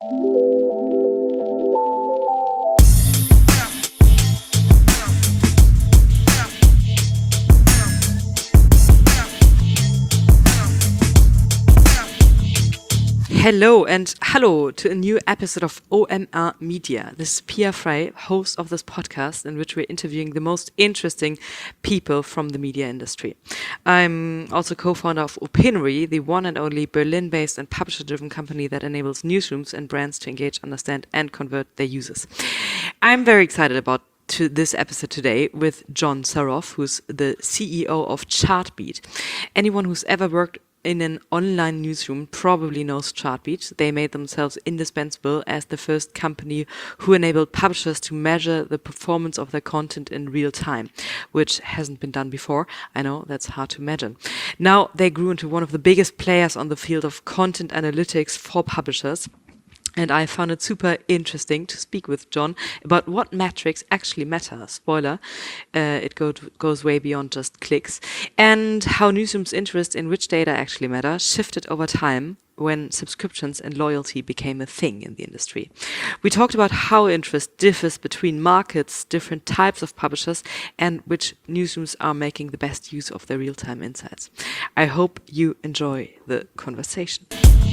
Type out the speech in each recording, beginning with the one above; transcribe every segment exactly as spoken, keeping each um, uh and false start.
Hello and hello to a new episode of O M R Media. This is Pia Frey, host of this podcast in which we're interviewing the most interesting people from the media industry. I'm also co-founder of Opinory, the one and only Berlin-based and publisher-driven company that enables newsrooms and brands to engage, understand and convert their users. I'm very excited about to this episode today with John Saroff, who's the C E O of Chartbeat. Anyone who's ever worked in an online newsroom probably knows Chartbeat. They made themselves indispensable as the first company who enabled publishers to measure the performance of their content in real time, which hasn't been done before. I know that's hard to imagine. Now they grew into one of the biggest players on the field of content analytics for publishers. And I found it super interesting to speak with John about what metrics actually matter. Spoiler, uh, it go to, goes way beyond just clicks. And how newsrooms' interest in which data actually matter shifted over time when subscriptions and loyalty became a thing in the industry. We talked about how interest differs between markets, different types of publishers, and which newsrooms are making the best use of their real-time insights. I hope you enjoy the conversation.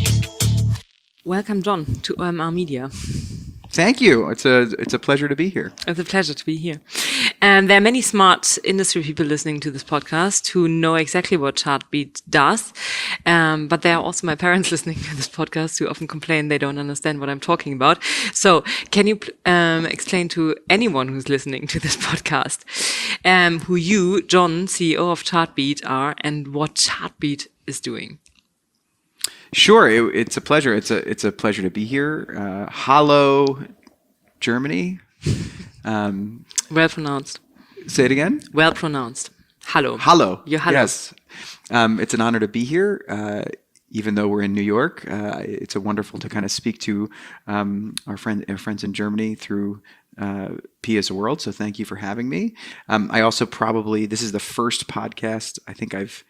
Welcome, John, to O M R Media. Thank you. It's a it's a pleasure to be here. It's a pleasure to be here. And there are many smart industry people listening to this podcast who know exactly what Chartbeat does. Um, but there are also my parents listening to this podcast who often complain they don't understand what I'm talking about. So can you um, explain to anyone who's listening to this podcast um, who you, John, C E O of Chartbeat, are and what Chartbeat is doing? Sure, it, it's a pleasure. It's a it's a pleasure to be here. Uh, Hallo, Germany. Um, well pronounced. Say it again. Well pronounced. Hallo. Hallo. You're hello. Yes. Um, it's an honor to be here. Uh, even though we're in New York, uh, it's a wonderful to kind of speak to um, our friend our friends in Germany through uh, Pia's World. So thank you for having me. Um, I also probably this is the first podcast I think I've.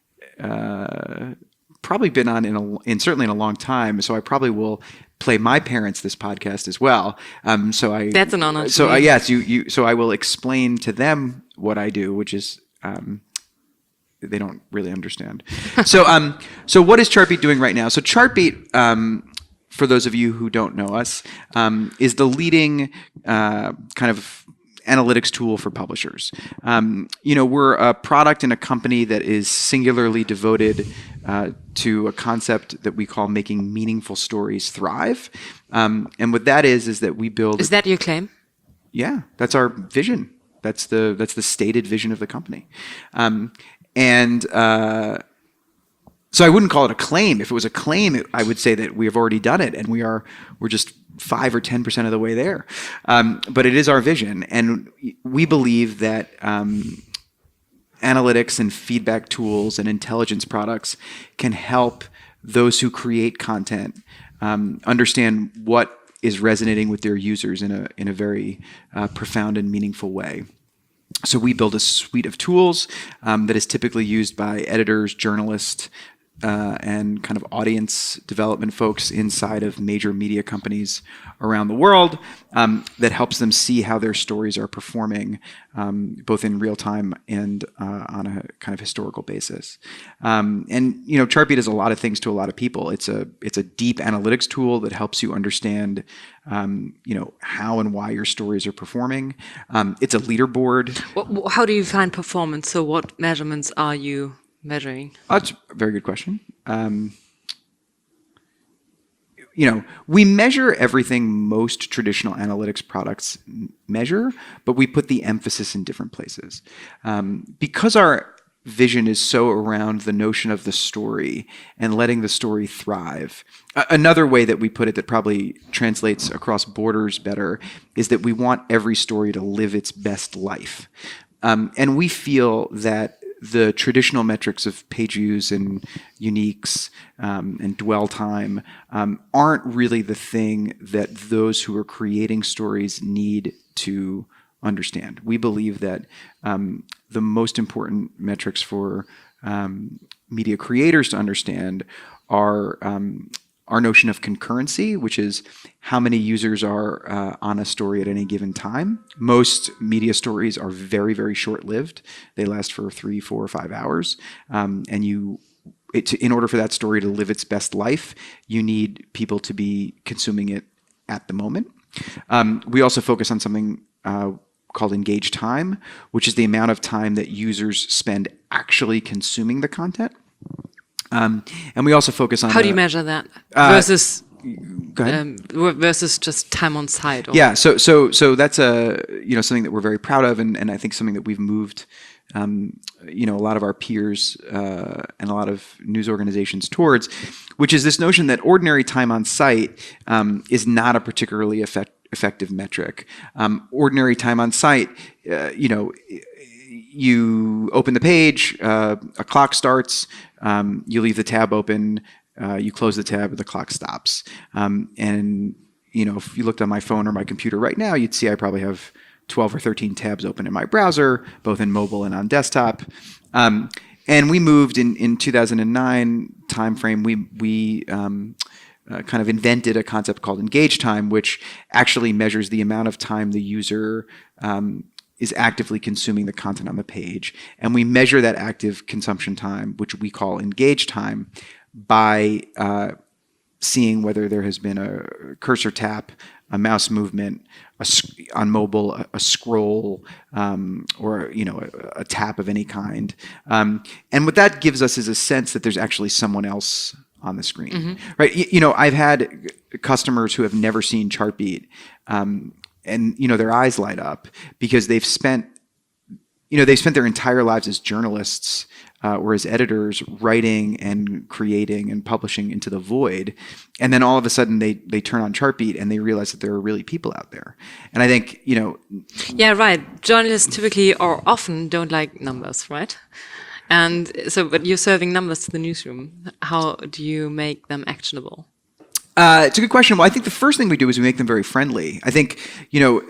Uh, probably been on in, a, in certainly in a long time, so I probably will play my parents this podcast as well. Um, so I that's an honor. So uh, yes, you you. So I will explain to them what I do, which is um, they don't really understand. so um, so what is Chartbeat doing right now? So Chartbeat, um, for those of you who don't know us, um, is the leading uh, kind of analytics tool for publishers. Um, you know, we're a product and a company that is singularly devoted uh, to a concept that we call making meaningful stories thrive. Um, and what that is, is that we build. Is that your claim? Yeah, that's our vision. That's the that's the stated vision of the company. Um, and uh, so I wouldn't call it a claim. If it was a claim, it, I would say that we have already done it, and we are we're just five or ten percent of the way there. Um, but it is our vision, and we believe that um, analytics and feedback tools and intelligence products can help those who create content um, understand what is resonating with their users in a in a very uh, profound and meaningful way. So we build a suite of tools um, that is typically used by editors, journalists, Uh, and kind of audience development folks inside of major media companies around the world um, that helps them see how their stories are performing um, both in real time and uh, on a kind of historical basis. Um, and you know, Chartbeat is a lot of things to a lot of people. It's a it's a deep analytics tool that helps you understand um, you know how and why your stories are performing. Um, it's a leaderboard. How do you find performance? So what measurements are you measuring? Oh, that's a very good question. Um, you know, we measure everything most traditional analytics products measure, but we put the emphasis in different places. Um, because our vision is so around the notion of the story and letting the story thrive. Uh, another way that we put it that probably translates across borders better is that we want every story to live its best life. Um, and we feel that the traditional metrics of page views and uniques um, and dwell time um, aren't really the thing that those who are creating stories need to understand. We believe that um, the most important metrics for um, media creators to understand are um, our notion of concurrency, which is how many users are uh, on a story at any given time. Most media stories are very, very short-lived. They last for three, four, or five hours. Um, and you, it, in order for that story to live its best life, you need people to be consuming it at the moment. Um, we also focus on something uh, called engaged time, which is the amount of time that users spend actually consuming the content. Um, and we also focus on How do uh, you measure that uh, versus Go ahead. um, versus just time on site? Or Yeah, so so so that's a you know something that we're very proud of, and, and I think something that we've moved um, you know a lot of our peers uh, and a lot of news organizations towards, which is this notion that ordinary time on site um, is not a particularly effect, effective metric. Um, ordinary time on site, uh, you know. You open the page, uh, a clock starts, um, you leave the tab open, uh, you close the tab, the clock stops. Um, and, you know, if you looked on my phone or my computer right now, you'd see I probably have twelve or thirteen tabs open in my browser, both in mobile and on desktop. Um, and we moved in, in two thousand nine timeframe, we, we um, uh, kind of invented a concept called engage time, which actually measures the amount of time the user um, is actively consuming the content on the page. And we measure that active consumption time, which we call engage time, by uh, seeing whether there has been a cursor tap, a mouse movement, a, on mobile, a, a scroll, um, or you know, a, a tap of any kind. Um, and what that gives us is a sense that there's actually someone else on the screen, mm-hmm. right? You, you know, I've had customers who have never seen Chartbeat, um, and you know their eyes light up because they've spent, you know, they've spent their entire lives as journalists uh, or as editors, writing and creating and publishing into the void, and then all of a sudden they they turn on Chartbeat and they realize that there are really people out there. And I think you know, yeah, right. Journalists typically or often don't like numbers, right? And so, but you're serving numbers to the newsroom. How do you make them actionable? Uh, it's a good question. Well, I think the first thing we do is we make them very friendly. I think, you know,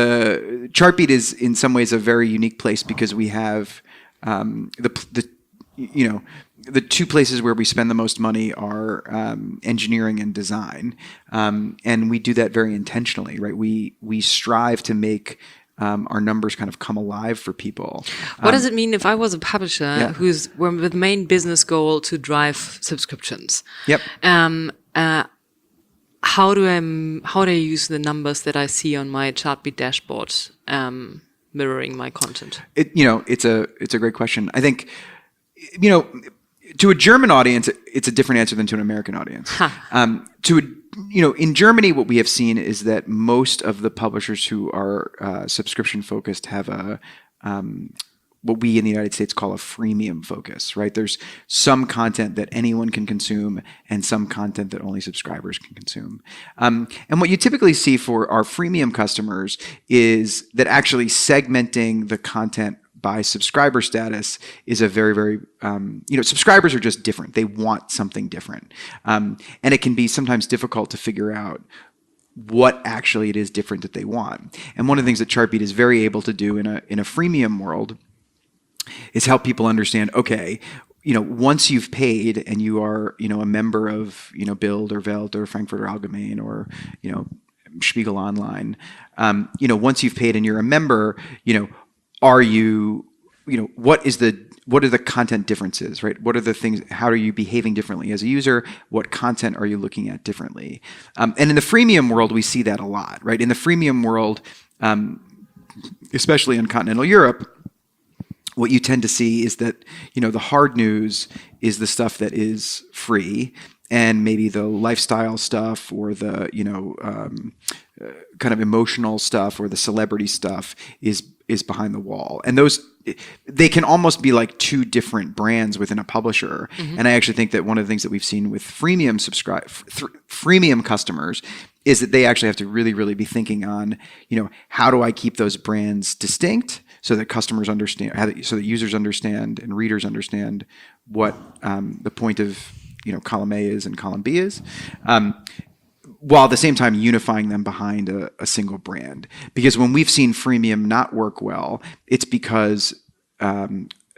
the Chartbeat is in some ways a very unique place because we have um, the, the, you know, the two places where we spend the most money are um, engineering and design. Um, and we do that very intentionally, right? We, we strive to make Um, our numbers kind of come alive for people. What um, does it mean if I was a publisher yeah. who's with the main business goal to drive subscriptions? Yep. Um, uh, how do I how do I use the numbers that I see on my Chartbeat dashboard um, mirroring my content? It, you know, it's a it's a great question. I think, you know, to a German audience, it's a different answer than to an American audience. Huh. Um, to a You know, in Germany, what we have seen is that most of the publishers who are uh, subscription focused have a um, what we in the United States call a freemium focus, right? There's some content that anyone can consume and some content that only subscribers can consume. Um, and what you typically see for our freemium customers is that actually segmenting the content by subscriber status is a very, very, um, you know, subscribers are just different. They want something different. Um, and it can be sometimes difficult to figure out what actually it is different that they want. And one of the things that Chartbeat is very able to do in a, in a freemium world is help people understand, okay, you know, once you've paid and you are, you know, a member of, you know, Bild or Welt or Frankfurter Allgemein or, you know, Spiegel Online, um, you know, once you've paid and you're a member, you know, are you, you know, what is the, what are the content differences, right? What are the things, how are you behaving differently as a user? What content are you looking at differently? Um, and in the freemium world, we see that a lot, right? In the freemium world, um, especially in continental Europe, what you tend to see is that, you know, the hard news is the stuff that is free, and maybe the lifestyle stuff or the, you know, um, uh, kind of emotional stuff or the celebrity stuff is is behind the wall. And those, they can almost be like two different brands within a publisher. Mm-hmm. And I actually think that one of the things that we've seen with freemium subscribe, th- freemium customers is that they actually have to really, really be thinking on, you know, how do I keep those brands distinct so that customers understand, so that users understand and readers understand what um, the point of, you know, column A is and column B is. Um, while at the same time unifying them behind a, a single brand. Because when we've seen freemium not work well, it's because um,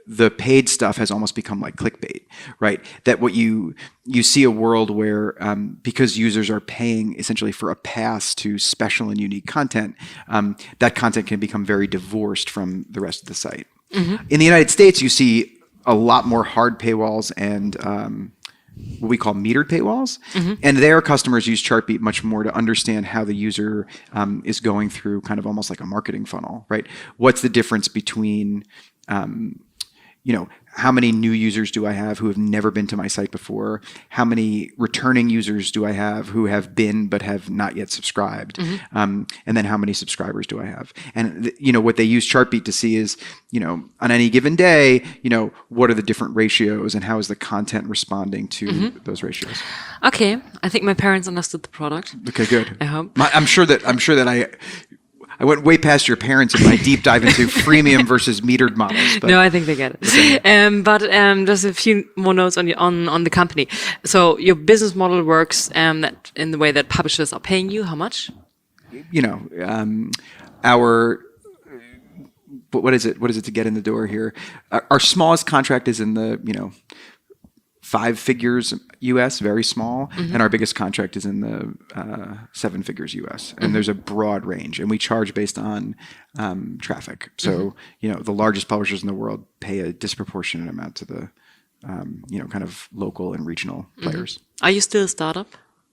the paid stuff has almost become like clickbait, right? That what you you see a world where um, because users are paying essentially for a pass to special and unique content, um, that content can become very divorced from the rest of the site. Mm-hmm. In the United States, you see a lot more hard paywalls and um, what we call metered paywalls. Mm-hmm. And their customers use Chartbeat much more to understand how the user um, is going through kind of almost like a marketing funnel, right? What's the difference between, um, you know, how many new users do I have who have never been to my site before? How many returning users do I have who have been but have not yet subscribed? Mm-hmm. Um, and then how many subscribers do I have? And, th- you know, what they use Chartbeat to see is, you know, on any given day, you know, what are the different ratios and how is the content responding to mm-hmm. those ratios? Okay. I think my parents understood the product. Okay, good. I hope. My, I'm sure that, I'm sure that I... I went way past your parents in my deep dive into freemium versus metered models. But. No, I think they get it. Okay. Um, but um, just a few more notes on, your, on on the company. So your business model works um, that in the way that publishers are paying you. How much? You know, um, our what is it? What is it to get in the door here? Our, our smallest contract is in the you know. five figures U S, very small, mm-hmm. and our biggest contract is in the uh, seven figures U S. And mm-hmm. there's a broad range, and we charge based on um, traffic. So, mm-hmm. you know, the largest publishers in the world pay a disproportionate amount to the, um, you know, kind of local and regional players. Mm-hmm. Are you still a startup?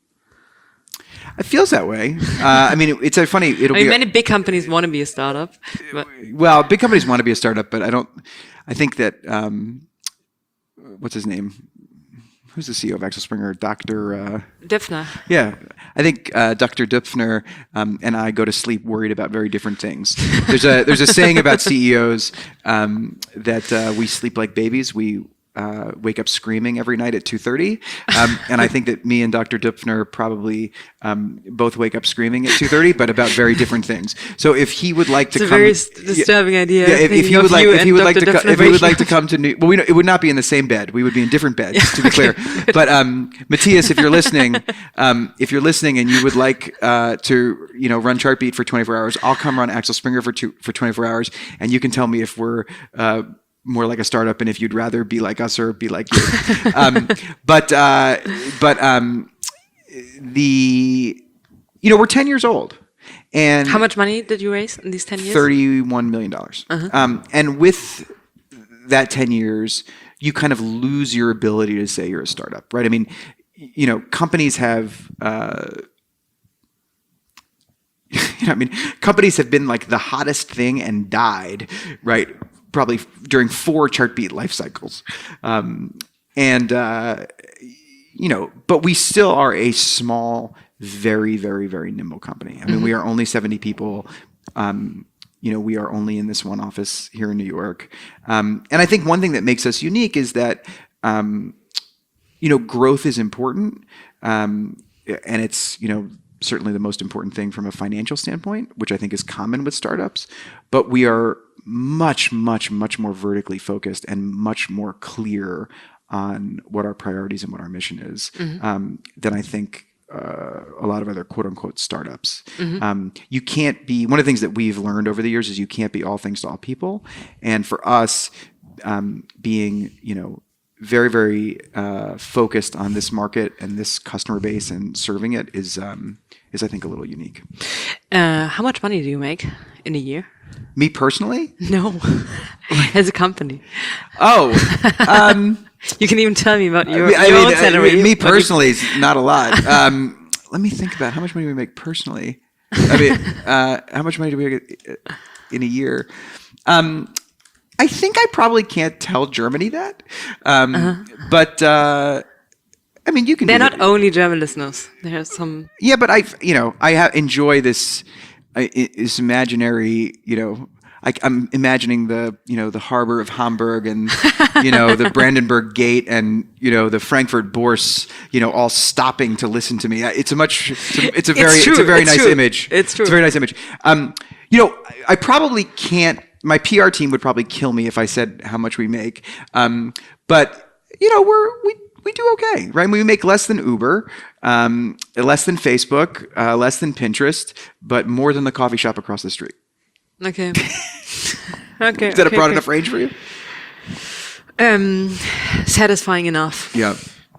It feels that way. Uh, I mean, it, it's a funny. It'll I mean, be many big companies want to be a startup. But. Well, big companies want to be a startup, but I don't. I think that um, what's his name? Who's the C E O of Axel Springer? Doctor Uh, Döpfner. Yeah, I think uh, Doctor Döpfner um, and I go to sleep worried about very different things. There's a there's a saying about C E Os um, that uh, we sleep like babies. We uh, wake up screaming every night at two thirty, um, and I think that me and Doctor Döpfner probably um, both wake up screaming at two thirty, but about very different things. So if he would like it's to a come, very disturbing yeah, idea. Yeah, if, if he would like, if he would like to, co- if he would like to come to New, well, we know, it would not be in the same bed. We would be in different beds, yeah, to be okay. clear. But um, Matthias, if you're listening, um, if you're listening and you would like uh, to, you know, run Chartbeat for twenty-four hours, I'll come run Axel Springer for two, for twenty-four hours, and you can tell me if we're uh, more like a startup and if you'd rather be like us or be like you. um, but uh, but um, the you know we're ten years old. And how much money did you raise in these ten years? thirty-one million dollars. Uh-huh. Um, and with that ten years, you kind of lose your ability to say you're a startup, right? I mean, you know, companies have, uh, you know, I mean, companies have been like the hottest thing and died, right? Probably during four Chartbeat life cycles. Um, and, uh, you know, but we still are a small, very, very, very nimble company. I mean, mm-hmm. we are only seventy people. Um, you know, we are only in this one office here in New York. Um, and I think one thing that makes us unique is that, um, you know, growth is important. Um, and it's, you know, certainly the most important thing from a financial standpoint, which I think is common with startups. But we are much, much, much more vertically focused and much more clear on what our priorities and what our mission is mm-hmm. um, than I think uh, a lot of other quote unquote startups. Mm-hmm. Um, you can't be, one of the things that we've learned over the years is you can't be all things to all people. And for us, um, being, you know, very, very uh, focused on this market and this customer base and serving it is, um, is I think a little unique. Uh, how much money do you make in a year? Me personally? No, as a company. Oh, um, you can even tell me about your, I mean, your I mean, own salary. I mean, me personally is not a lot. Um, let me think about how much money we make personally. I mean, uh, how much money do we get in a year? Um, I think I probably can't tell Germany that, um, uh-huh. but uh, I mean, you can. They're do not it. only German listeners. There's some. Yeah, but I, you know, I ha- enjoy this. I, this imaginary, you know, I, I'm imagining the, you know, the harbor of Hamburg and, you know, the Brandenburg Gate and, you know, the Frankfurt Bourse, you know, all stopping to listen to me. It's a much, it's a, it's a very, it's, it's a very it's nice true. image. It's true. It's a very nice image. Um, you know, I, I probably can't. My P R team would probably kill me if I said how much we make. Um, but you know, we're we. We do okay, right? We make less than Uber, um, less than Facebook, uh, less than Pinterest, but more than the coffee shop across the street. Okay. Okay. Is that okay, a broad okay. enough range for you? Um, satisfying enough. Yeah.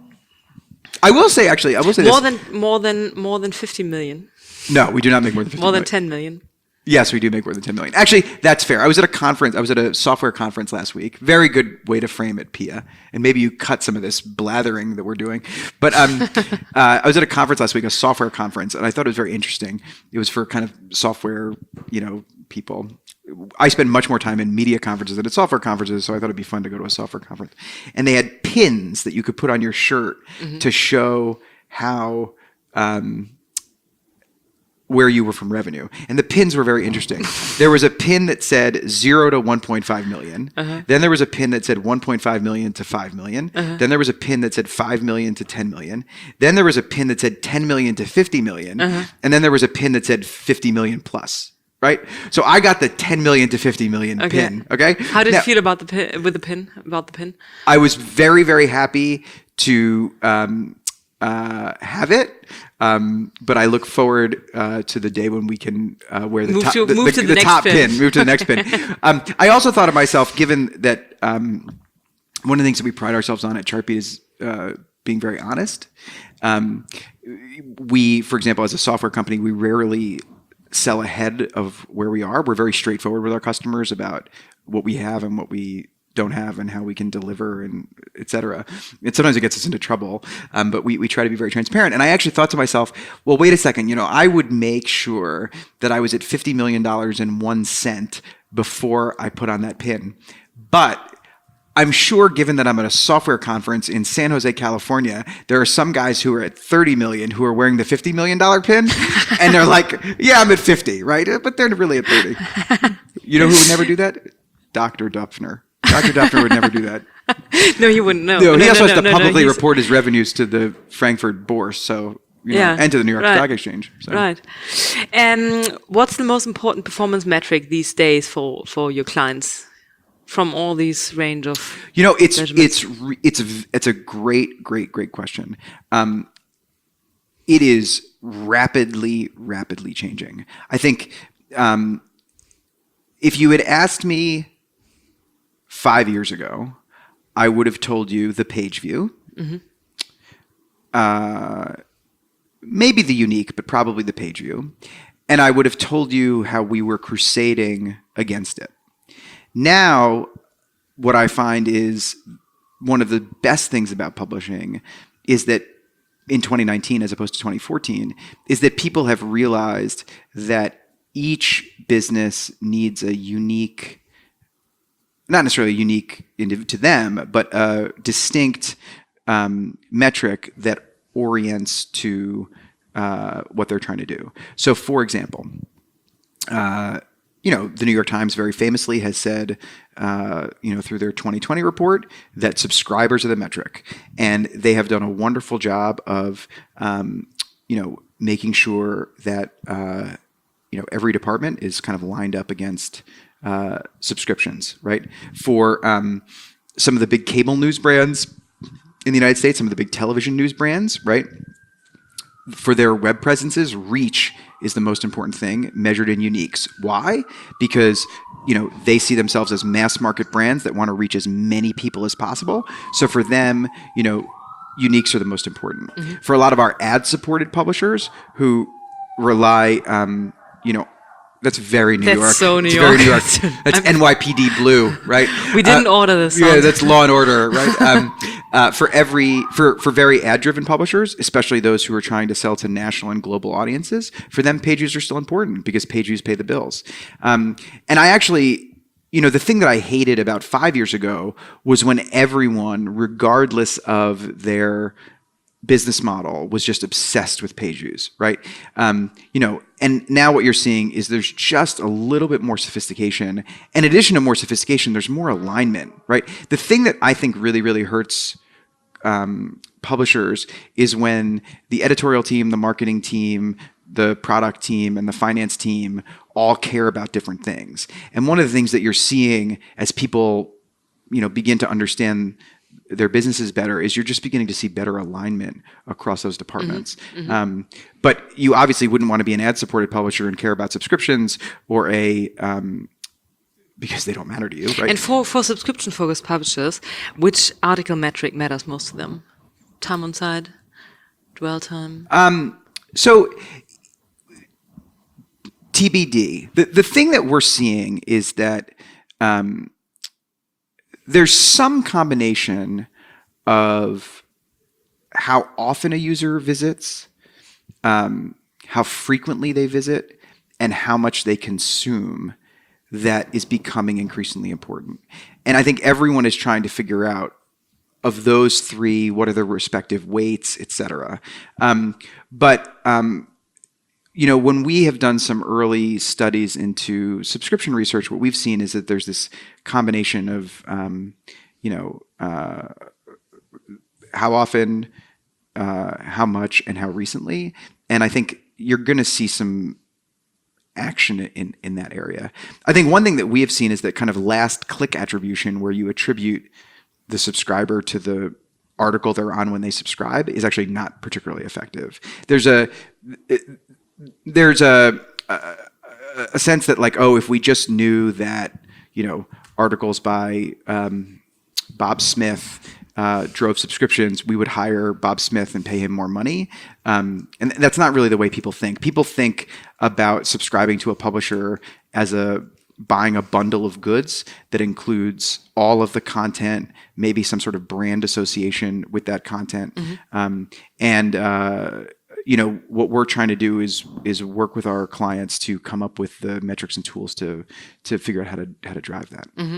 I will say, actually, I will say More this. than more than more than fifty million. No, we do not make more than fifty More than million. ten million. Yes, we do make more than ten million. Actually, that's fair. I was at a conference. I was at a software conference last week. Very good way to frame it, Pia. And maybe you cut some of this blathering that we're doing. But um, uh, I was at a conference last week, a software conference, and I thought it was very interesting. It was for kind of software, you know, people. I spend much more time in media conferences than at software conferences, so I thought it'd be fun to go to a software conference. And they had pins that you could put on your shirt mm-hmm. to show how. Um, where you were from revenue. And the pins were very interesting. There was a pin that said zero to one point five million. Uh-huh. Then there was a pin that said one point five million to five million. Uh-huh. Then there was a pin that said five million to ten million. Then there was a pin that said ten million to fifty million. Uh-huh. And then there was a pin that said fifty million plus. Right? So I got the ten million to fifty million okay. pin. Okay. How did now, you feel about the pin, with the pin, about the pin? I was very, very happy to, um, Uh, have it, um, but I look forward uh, to the day when we can uh, wear the move top, to, the, move the, to the, the next top pin. pin. Move to the next pin. Um, I also thought of myself, given that um, one of the things that we pride ourselves on at Chartbeat is uh, being very honest. Um, we, for example, as a software company, we rarely sell ahead of where we are. We're very straightforward with our customers about what we have and what we don't have and how we can deliver and et cetera. And sometimes it gets us into trouble, um, but we, we try to be very transparent. And I actually thought to myself, well, wait a second, you know, I would make sure that I was at fifty million dollars and one cent before I put on that pin. But I'm sure, given that I'm at a software conference in San Jose, California, there are some guys who are at thirty million who are wearing the fifty million dollars pin. And they're like, yeah, I'm at fifty, right? But they're really at thirty. You know who would never do that? Doctor Dufner. Doctor Dufner would never do that. No, he wouldn't. No, no, no he also no, has no, to no, publicly no, report his revenues to the Frankfurt Bourse, so you know, yeah, and to the New York right. Stock Exchange. So. Right. Um, what's the most important performance metric these days for, for your clients from all these range of? You know, it's it's it's it's a great, great, great question. Um, it is rapidly, rapidly changing. I think um, if you had asked me five years ago, I would have told you the page view, mm-hmm. uh, maybe the unique, but probably the page view. And I would have told you how we were crusading against it. Now, what I find is one of the best things about publishing is that in twenty nineteen, as opposed to twenty fourteen, is that people have realized that each business needs a unique, not necessarily unique to them, but a distinct um, metric that orients to uh, what they're trying to do. So, for example, uh, you know, the New York Times very famously has said, uh, you know, through their twenty twenty report that subscribers are the metric, and they have done a wonderful job of, um, you know, making sure that uh, you know every department is kind of lined up against uh, subscriptions, right? For um, some of the big cable news brands in the United States, some of the big television news brands, right? For their web presences, reach is the most important thing, measured in uniques. Why? Because, you know, they see themselves as mass market brands that want to reach as many people as possible. So for them, you know, uniques are the most important. Mm-hmm. For a lot of our ad-supported publishers who rely, um, you know, that's very New that's York. So New it's York. Very New York. That's N Y P D Blue, right? We didn't uh, order this. Yeah, that's Law and Order, right? um, uh, for every for for very ad-driven publishers, especially those who are trying to sell to national and global audiences, for them, page views are still important because page views pay the bills. Um, and I actually. You know, the thing that I hated about five years ago was when everyone, regardless of their business model, was just obsessed with page views, right? Um, you know, and now what you're seeing is there's just a little bit more sophistication. In addition to more sophistication, there's more alignment, right? The thing that I think really, really hurts um, publishers is when the editorial team, the marketing team, the product team, and the finance team all care about different things. And one of the things that you're seeing as people, you know, begin to understand their businesses better is you're just beginning to see better alignment across those departments. Mm-hmm. Mm-hmm. Um, but you obviously wouldn't want to be an ad-supported publisher and care about subscriptions, or a um, because they don't matter to you, right? And for, for subscription-focused publishers, which article metric matters most to them? Time on site, dwell time? Um, so T B D. The, the thing that we're seeing is that um, there's some combination of how often a user visits, um, how frequently they visit, and how much they consume that is becoming increasingly important. And I think everyone is trying to figure out, of those three, what are their respective weights, et cetera. Um, but, um, you know, when we have done some early studies into subscription research, what we've seen is that there's this combination of, um, you know, uh, how often, uh, how much, and how recently. And I think you're going to see some action in, in that area. I think one thing that we have seen is that kind of last click attribution, where you attribute the subscriber to the article they're on when they subscribe, is actually not particularly effective. There's a there's a a, a sense that, like, oh, if we just knew that, you know, articles by um, Bob Smith uh, drove subscriptions, we would hire Bob Smith and pay him more money. Um, and that's not really the way people think. People think about subscribing to a publisher as a buying a bundle of goods that includes all of the content, maybe some sort of brand association with that content. Mm-hmm. Um, and, uh, you know, what we're trying to do is is work with our clients to come up with the metrics and tools to to figure out how to how to drive that. Mm-hmm.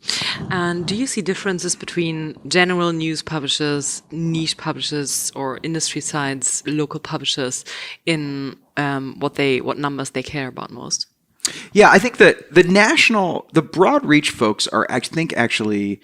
And do you see differences between general news publishers, niche publishers, or industry sides, local publishers, in um, what they what numbers they care about most? Yeah, I think that the national, the broad reach folks are, I think, actually,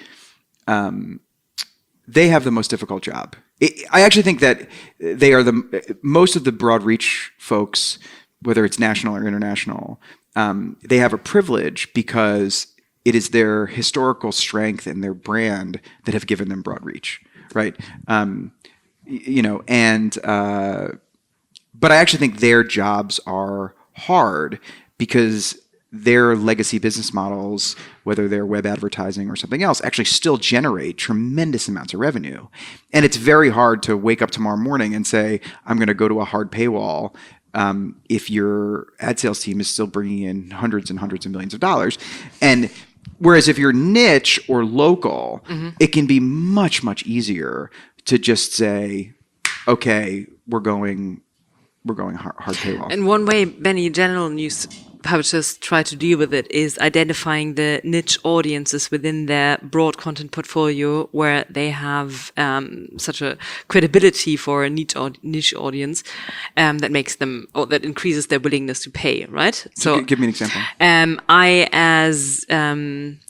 um, they have the most difficult job. It, I actually think that they are the most of the broad reach folks, whether it's national or international, um, they have a privilege because it is their historical strength and their brand that have given them broad reach, right? Um, you know, and uh, but I actually think their jobs are hard because their legacy business models, whether they're web advertising or something else, actually still generate tremendous amounts of revenue. And it's very hard to wake up tomorrow morning and say, I'm going to go to a hard paywall um, if your ad sales team is still bringing in hundreds and hundreds of millions of dollars. And whereas if you're niche or local, mm-hmm. it can be much, much easier to just say, okay, we're going, we're going hard, hard paywall. And one way many general news publishers try to deal with it is identifying the niche audiences within their broad content portfolio where they have um, such a credibility for a niche, niche audience um, that makes them, or that increases their willingness to pay, right? So, give me an example. Um, I, as um,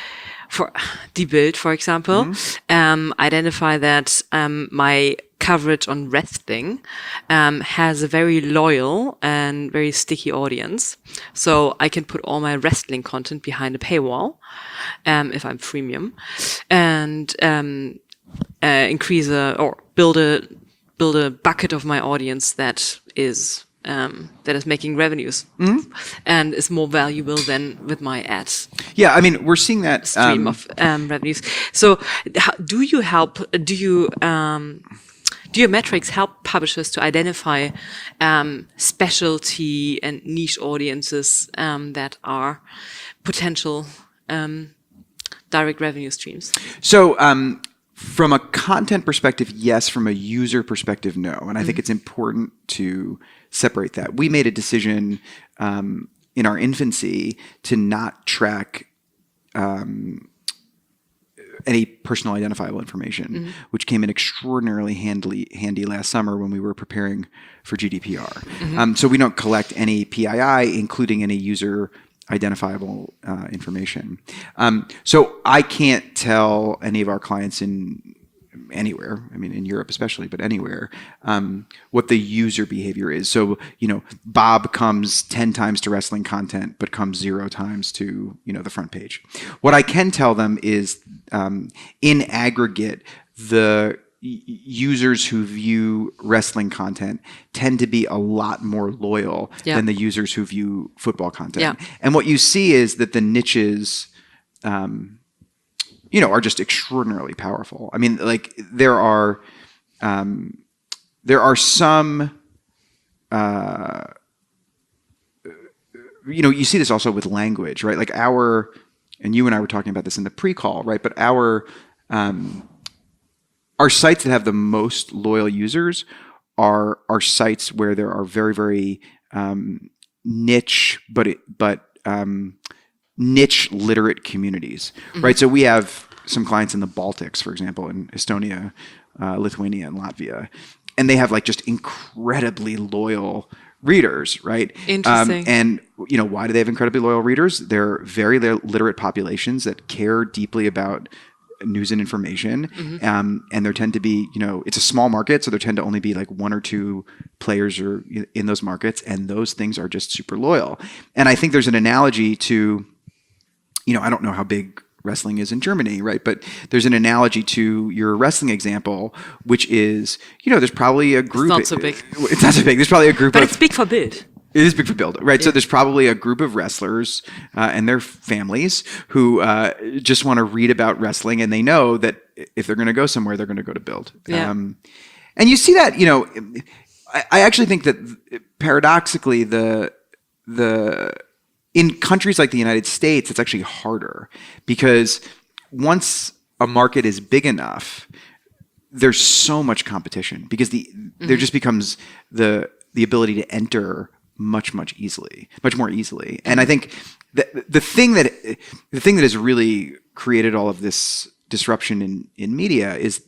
for Die Bild, for example, mm-hmm. um, identify that um, my coverage on wrestling um, has a very loyal and very sticky audience. So I can put all my wrestling content behind a paywall um, if I'm freemium, and um, uh, increase a, or build a build a bucket of my audience that is um, that is making revenues mm-hmm. and is more valuable than with my ads. Yeah, I mean, we're seeing that stream um, of um, revenues. So, how, do you help? Do you um, Do your metrics help publishers to identify um, specialty and niche audiences um, that are potential um, direct revenue streams? So um, from a content perspective, yes. From a user perspective, no. And I mm-hmm. think it's important to separate that. We made a decision um, in our infancy to not track um, any personal identifiable information, mm-hmm. which came in extraordinarily handy, handy last summer when we were preparing for G D P R. Mm-hmm. Um, so we don't collect any P I I, including any user identifiable uh, information. Um, so I can't tell any of our clients in anywhere, I mean, in Europe especially, but anywhere, um, what the user behavior is. So, you know, Bob comes ten times to wrestling content, but comes zero times to, you know, the front page. What I can tell them is, um, in aggregate, the y- users who view wrestling content tend to be a lot more loyal Yeah. than the users who view football content. Yeah. And what you see is that the niches, um, you know, are just extraordinarily powerful. I mean, like there are, um, there are some, uh, you know, you see this also with language, right? Like our, and you and I were talking about this in the pre-call, right? But our, um, our sites that have the most loyal users are are sites where there are very, very um, niche, but it, but um, niche literate communities, mm-hmm. right? So we have some clients in the Baltics, for example, in Estonia, uh, Lithuania, and Latvia, and they have like just incredibly loyal readers, right? Interesting. Um, and you know, why do they have incredibly loyal readers? They're very literate populations that care deeply about news and information, mm-hmm. um, and there tend to be, you know, it's a small market, so there tend to only be like one or two players or in those markets, and those things are just super loyal. And I think there's an analogy to, you know, I don't know how big wrestling is in Germany, right? But there's an analogy to your wrestling example, which is, you know, there's probably a group. It's not so big. It's not so big. There's probably a group but of. But it's big for Bild. It is big for Bild, right? Yeah. So there's probably a group of wrestlers uh, and their families who uh, just want to read about wrestling, and they know that if they're going to go somewhere, they're going to go to Bild. Yeah. Um, and you see that, you know, I, I actually think that paradoxically, the the in countries like the United States, it's actually harder because once a market is big enough, there's so much competition because the mm-hmm. there just becomes the the ability to enter much, much easily, much more easily. And I think the the thing that the thing that has really created all of this disruption in, in media is,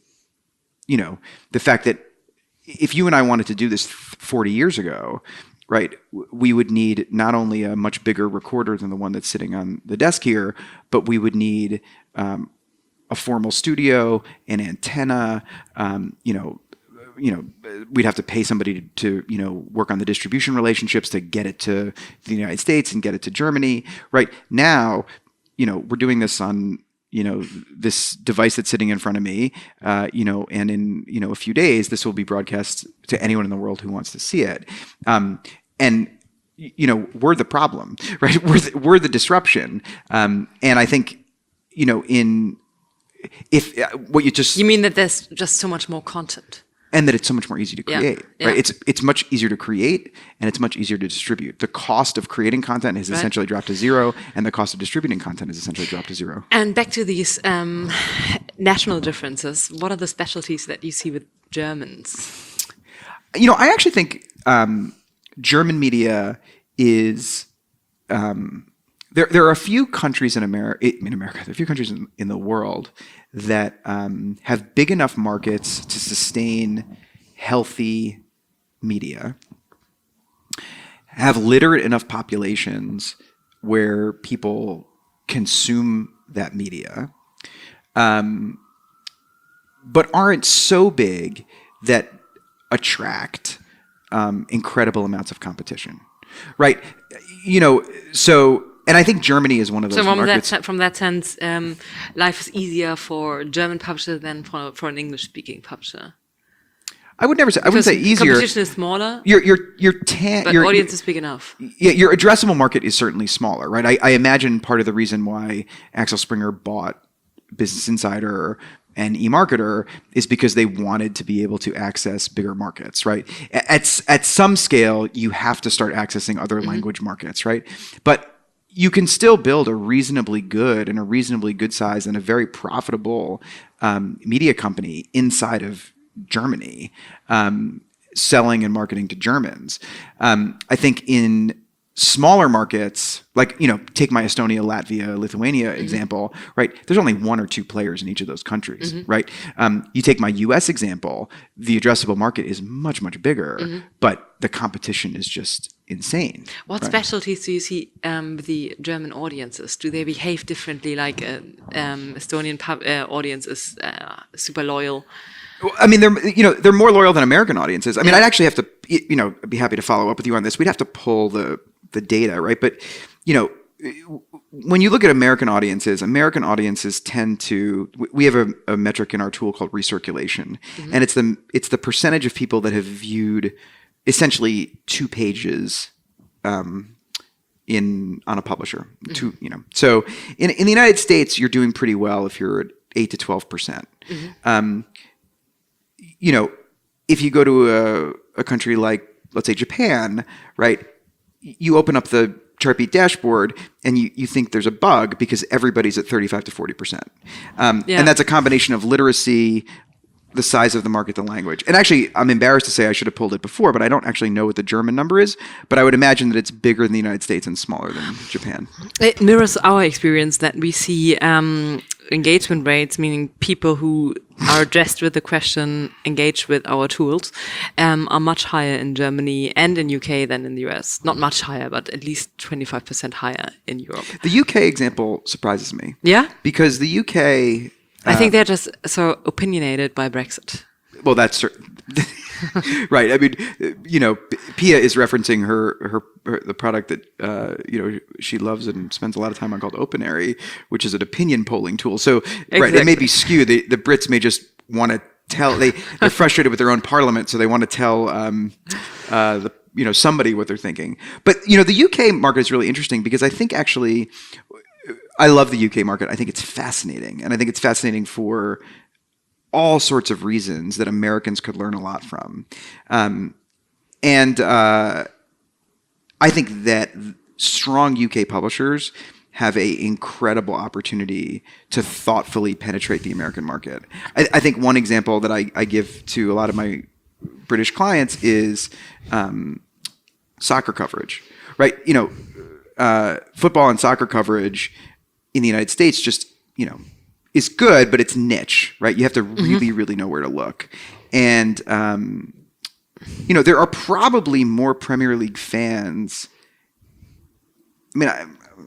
you know, the fact that if you and I wanted to do this forty years ago, right, we would need not only a much bigger recorder than the one that's sitting on the desk here, but we would need um, a formal studio, an antenna, um, you know, you know, we'd have to pay somebody to, to, you know, work on the distribution relationships to get it to the United States and get it to Germany. Right now, you know, we're doing this on, you know, this device that's sitting in front of me, uh, you know, and in, you know, a few days, this will be broadcast to anyone in the world who wants to see it. Um, and, you know, we're the problem, right? We're the, we're the disruption. Um, and I think, you know, in, if uh, what you just... You mean that there's just so much more content? And that it's so much more easy to create, yeah, right? Yeah. It's it's much easier to create, and it's much easier to distribute. The cost of creating content has right. essentially dropped to zero, and the cost of distributing content has essentially dropped to zero. And back to these um, national differences, what are the specialties that you see with Germans? You know, I actually think um, German media is... Um, there, there are a few countries in America, in America, there are a few countries in, in the world that um, have big enough markets to sustain healthy media, have literate enough populations where people consume that media, um, but aren't so big that attract um, incredible amounts of competition, right? You know, so... And I think Germany is one of those so from markets. That, from that sense, um, life is easier for a German publisher than for, for an English-speaking publisher. I would never say. I wouldn't say easier. Competition is smaller. Your your your tan. But your audience is big enough. Yeah, your addressable market is certainly smaller, right? I, I imagine part of the reason why Axel Springer bought Business Insider and eMarketer is because they wanted to be able to access bigger markets, right? At at some scale, you have to start accessing other mm-hmm. language markets, right? But you can still build a reasonably good and a reasonably good size and a very profitable um, media company inside of Germany, um, selling and marketing to Germans. Um, I think in smaller markets, like, you know, take my Estonia, Latvia, Lithuania mm-hmm. example, right? There's only one or two players in each of those countries, mm-hmm. right? Um, you take my U S example, the addressable market is much, much bigger, mm-hmm. but the competition is just insane. What right? specialties do you see um, with the German audiences? Do they behave differently? Like an um, Estonian pub, uh, audience is uh, super loyal. I mean, they're you know they're more loyal than American audiences. I mean, yeah. I'd actually have to you know be happy to follow up with you on this. We'd have to pull the the data, right? But you know, when you look at American audiences, American audiences tend to. We have a, a metric in our tool called recirculation, mm-hmm. and it's the it's the percentage of people that have viewed essentially two pages um, in on a publisher. Mm-hmm. Two, you know. So in in the United States, you're doing pretty well if you're at eight to twelve percent. Mm-hmm. Um, you know, if you go to a, a country like, let's say, Japan, right? You open up the Chartbeat dashboard and you, you think there's a bug because everybody's at thirty-five to forty percent. Um, yeah. And that's a combination of literacy, the size of the market, the language. And actually, I'm embarrassed to say I should have pulled it before, but I don't actually know what the German number is. But I would imagine that it's bigger than the United States and smaller than Japan. It mirrors our experience that we see um, engagement rates, meaning people who are addressed with the question, engaged with our tools, um, are much higher in Germany and in U K than in the U S. Not much higher, but at least twenty-five percent higher in Europe. The U K example surprises me. Yeah? Because the U K... I think they're just so opinionated by Brexit. Well, that's right. I mean, you know, Pia is referencing her, her, her the product that uh, you know she loves and spends a lot of time on called OpenAry, which is an opinion polling tool. So, exactly. Right, they may be skewed. They, the Brits may just want to tell. They they're frustrated with their own parliament, so they want to tell um, uh, the you know somebody what they're thinking. But you know, the U K market is really interesting because I think actually. I love the U K market. I think it's fascinating. And I think it's fascinating for all sorts of reasons that Americans could learn a lot from. Um, and uh, I think that strong U K publishers have an incredible opportunity to thoughtfully penetrate the American market. I, I think one example that I, I give to a lot of my British clients is um, soccer coverage, right? You know, uh, football and soccer coverage in the United States just, you know, is good, but it's niche, right? You have to really, mm-hmm. really know where to look. And, um, you know, there are probably more Premier League fans. I mean, I,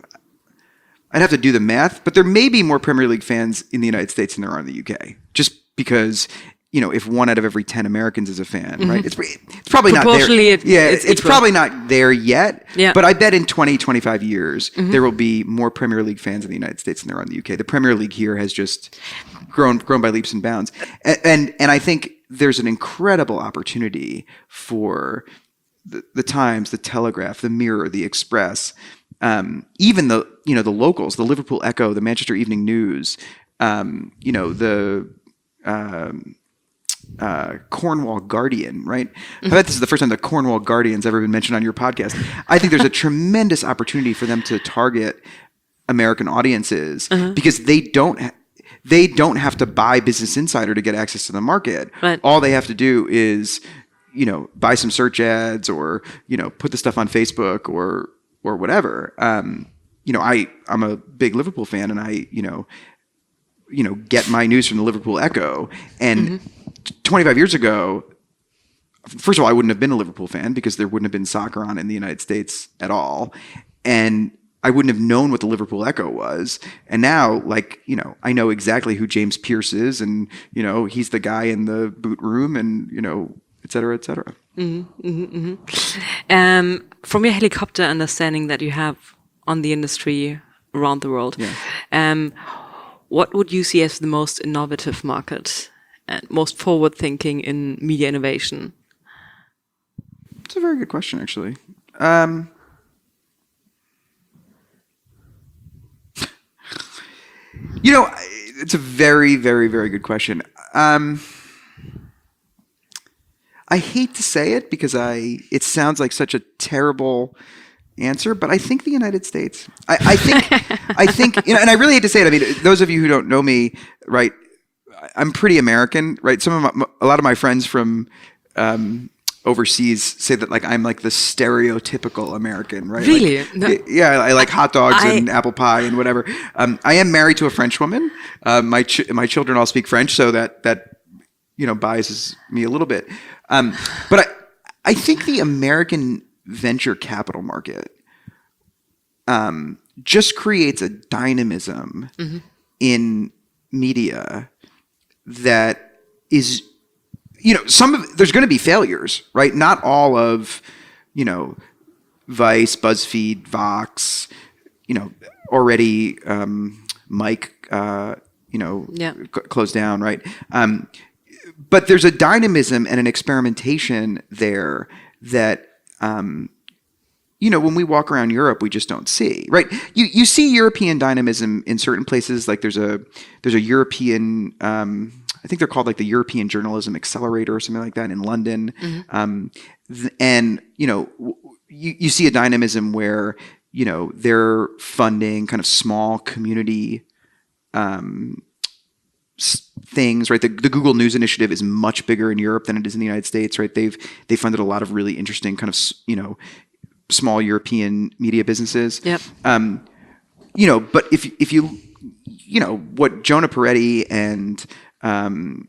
I'd have to do the math, but there may be more Premier League fans in the United States than there are in the U K, just because, you know, if one out of every ten Americans is a fan, mm-hmm. right? It's, it's probably not there. It, yeah, it's, it's probably not there yet. Yeah. But I bet in twenty, twenty-five years, mm-hmm. there will be more Premier League fans in the United States than there are in the U K. The Premier League here has just grown grown by leaps and bounds. And and, and I think there's an incredible opportunity for the, the Times, the Telegraph, the Mirror, the Express, um, even the, you know, the locals, the Liverpool Echo, the Manchester Evening News, um, you know, the... Um, Uh, Cornwall Guardian, right? Mm-hmm. I bet this is the first time the Cornwall Guardian's ever been mentioned on your podcast. I think there's a tremendous opportunity for them to target American audiences uh-huh. because they don't ha- they don't have to buy Business Insider to get access to the market. Right. All they have to do is, you know, buy some search ads or, you know, put the stuff on Facebook or or whatever. Um, you know, I I'm a big Liverpool fan, and I you know, you know, get my news from the Liverpool Echo and. Mm-hmm. twenty-five years ago, first of all, I wouldn't have been a Liverpool fan because there wouldn't have been soccer on in the United States at all. And I wouldn't have known what the Liverpool Echo was. And now, like, you know, I know exactly who James Pierce is. And, you know, he's the guy in the boot room and, you know, et cetera, et cetera. Mm-hmm, mm-hmm. Um, from your helicopter understanding that you have on the industry around the world, yeah. um, what would you see as the most innovative market? And most forward-thinking in media innovation? It's a very good question, actually. Um, you know, it's a very, very, very good question. Um, I hate to say it because I it sounds like such a terrible answer, but I think the United States. I, I think, I think, you know, and I really hate to say it. I mean, those of you who don't know me, right? I'm pretty American, right? Some of my, a lot of my friends from um, overseas say that like I'm like the stereotypical American, right? Really? Like, no. Yeah, I like hot dogs I, and apple pie and whatever. Um, I am married to a French woman. Uh, my ch- my children all speak French, so that that you know biases me a little bit. Um, but I I think the American venture capital market um, just creates a dynamism mm-hmm. in media that is, you know, some of there's going to be failures, right? Not all of, you know, Vice, BuzzFeed, Vox, you know, already um, Mike, uh, you know, Yeah. c- closed down, right? Um, but there's a dynamism and an experimentation there that, um, you know, when we walk around Europe, we just don't see, right? You you see European dynamism in certain places. Like there's a there's a European, um, I think they're called like the European Journalism Accelerator or something like that in London. Um, th- and you know, w- you you see a dynamism where you know they're funding kind of small community things, right? The, the Google News Initiative is much bigger in Europe than it is in the United States, right? They've they funded a lot of really interesting kind of you know small European media businesses. Yep. Um, you know, but if if you you know what Jonah Peretti and um,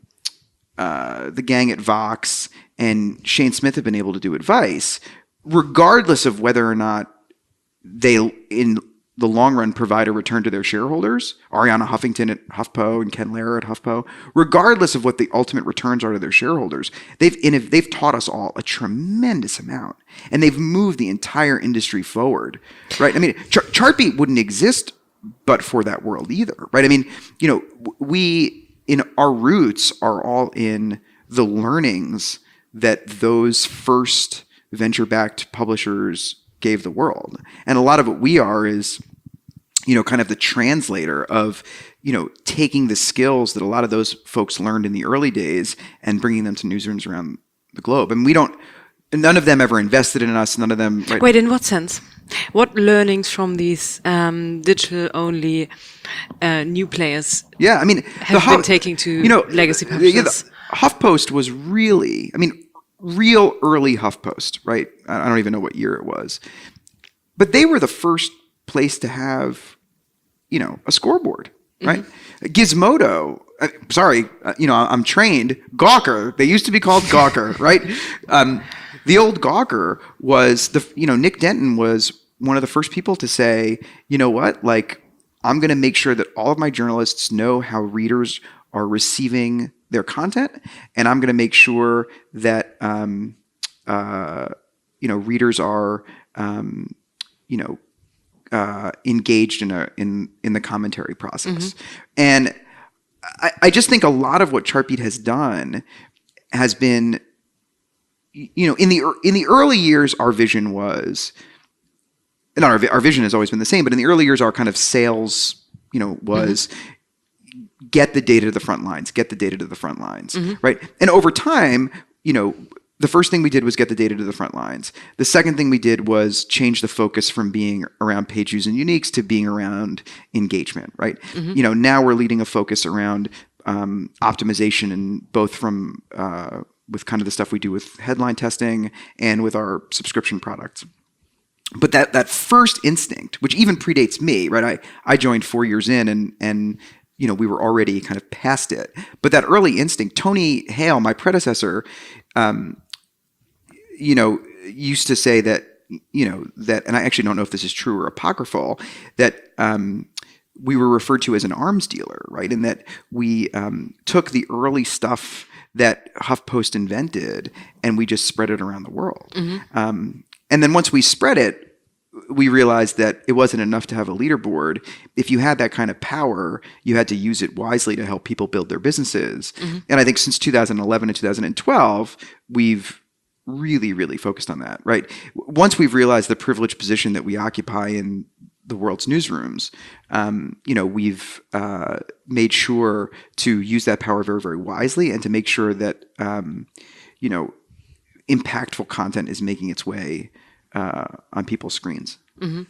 uh, the gang at Vox and Shane Smith have been able to do at Vice, regardless of whether or not they in the long run provide a return to their shareholders, Ariana Huffington at HuffPo and Ken Lehrer at HuffPo, regardless of what the ultimate returns are to their shareholders, they've they've taught us all a tremendous amount, and they've moved the entire industry forward, right? I mean, Char- Chartbeat wouldn't exist but for that world either, right? I mean, you know, we in our roots are all in the learnings that those first venture-backed publishers gave the world. And a lot of what we are is, you know, kind of the translator of, you know, taking the skills that a lot of those folks learned in the early days and bringing them to newsrooms around the globe. And we don't, none of them ever invested in us. None of them. Right? Wait, in what sense? What learnings from these um, digital-only uh, new players Yeah, I mean, have the been Huff- taking to you know, legacy yeah, publishers? the HuffPost was really, I mean, real early HuffPost, right? I don't even know what year it was. But they were the first place to have, you know, a scoreboard, right? Mm-hmm. Gizmodo, uh, sorry, uh, you know, I'm trained. Gawker, they used to be called Gawker, right? Um, the old Gawker was the, you know, Nick Denton was one of the first people to say, you know what, like, I'm going to make sure that all of my journalists know how readers are receiving their content, and I'm going to make sure that, um, uh, you know, readers are, um, you know, uh, engaged in a in in the commentary process. Mm-hmm. And I, I just think a lot of what Chartbeat has done has been, you know, in the in the early years, our vision was, and our our vision has always been the same, but in the early years, our kind of sales, you know, was mm-hmm. get the data to the front lines, get the data to the front lines, mm-hmm. right? And over time, you know, the first thing we did was get the data to the front lines. The second thing we did was change the focus from being around page views and uniques to being around engagement, right? Mm-hmm. You know, now we're leading a focus around um, optimization, and both from uh, with kind of the stuff we do with headline testing and with our subscription products. But that that first instinct, which even predates me, right? I, I joined four years in, and and you know we were already kind of past it. But that early instinct, Tony Hale, my predecessor, um, you know, used to say that, you know, that, and I actually don't know if this is true or apocryphal, that um, we were referred to as an arms dealer, right? And that we um, took the early stuff that HuffPost invented and we just spread it around the world. Mm-hmm. Um, and then once we spread it, we realized that it wasn't enough to have a leaderboard. If you had that kind of power, you had to use it wisely to help people build their businesses. Mm-hmm. And I think since two thousand eleven and two thousand twelve, we've really, really focused on that, right? Once we've realized the privileged position that we occupy in the world's newsrooms, um, you know, we've uh, made sure to use that power very, very wisely, and to make sure that, um, you know, impactful content is making its way uh, on people's screens. Mm-hmm.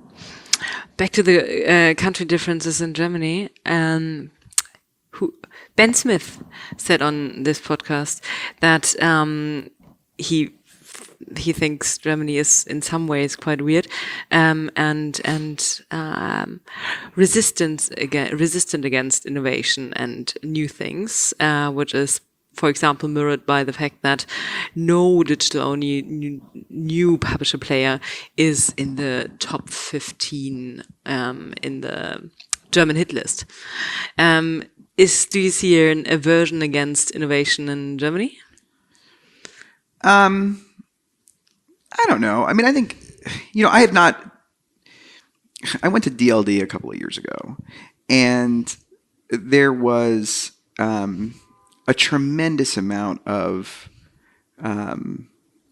Back to the uh, country differences in Germany. Um, who Ben Smith said on this podcast that um, he he thinks Germany is in some ways quite weird, um, and and um, resistant against resistant against innovation and new things, uh, which is, for example, mirrored by the fact that no digital-only new, new publisher player is in the top fifteen um, in the German hit list. Um, is do you see an aversion against innovation in Germany? Um, I don't know. I mean, I think, you know, I have not, I went to D L D a couple of years ago, and there was um, a tremendous amount of um,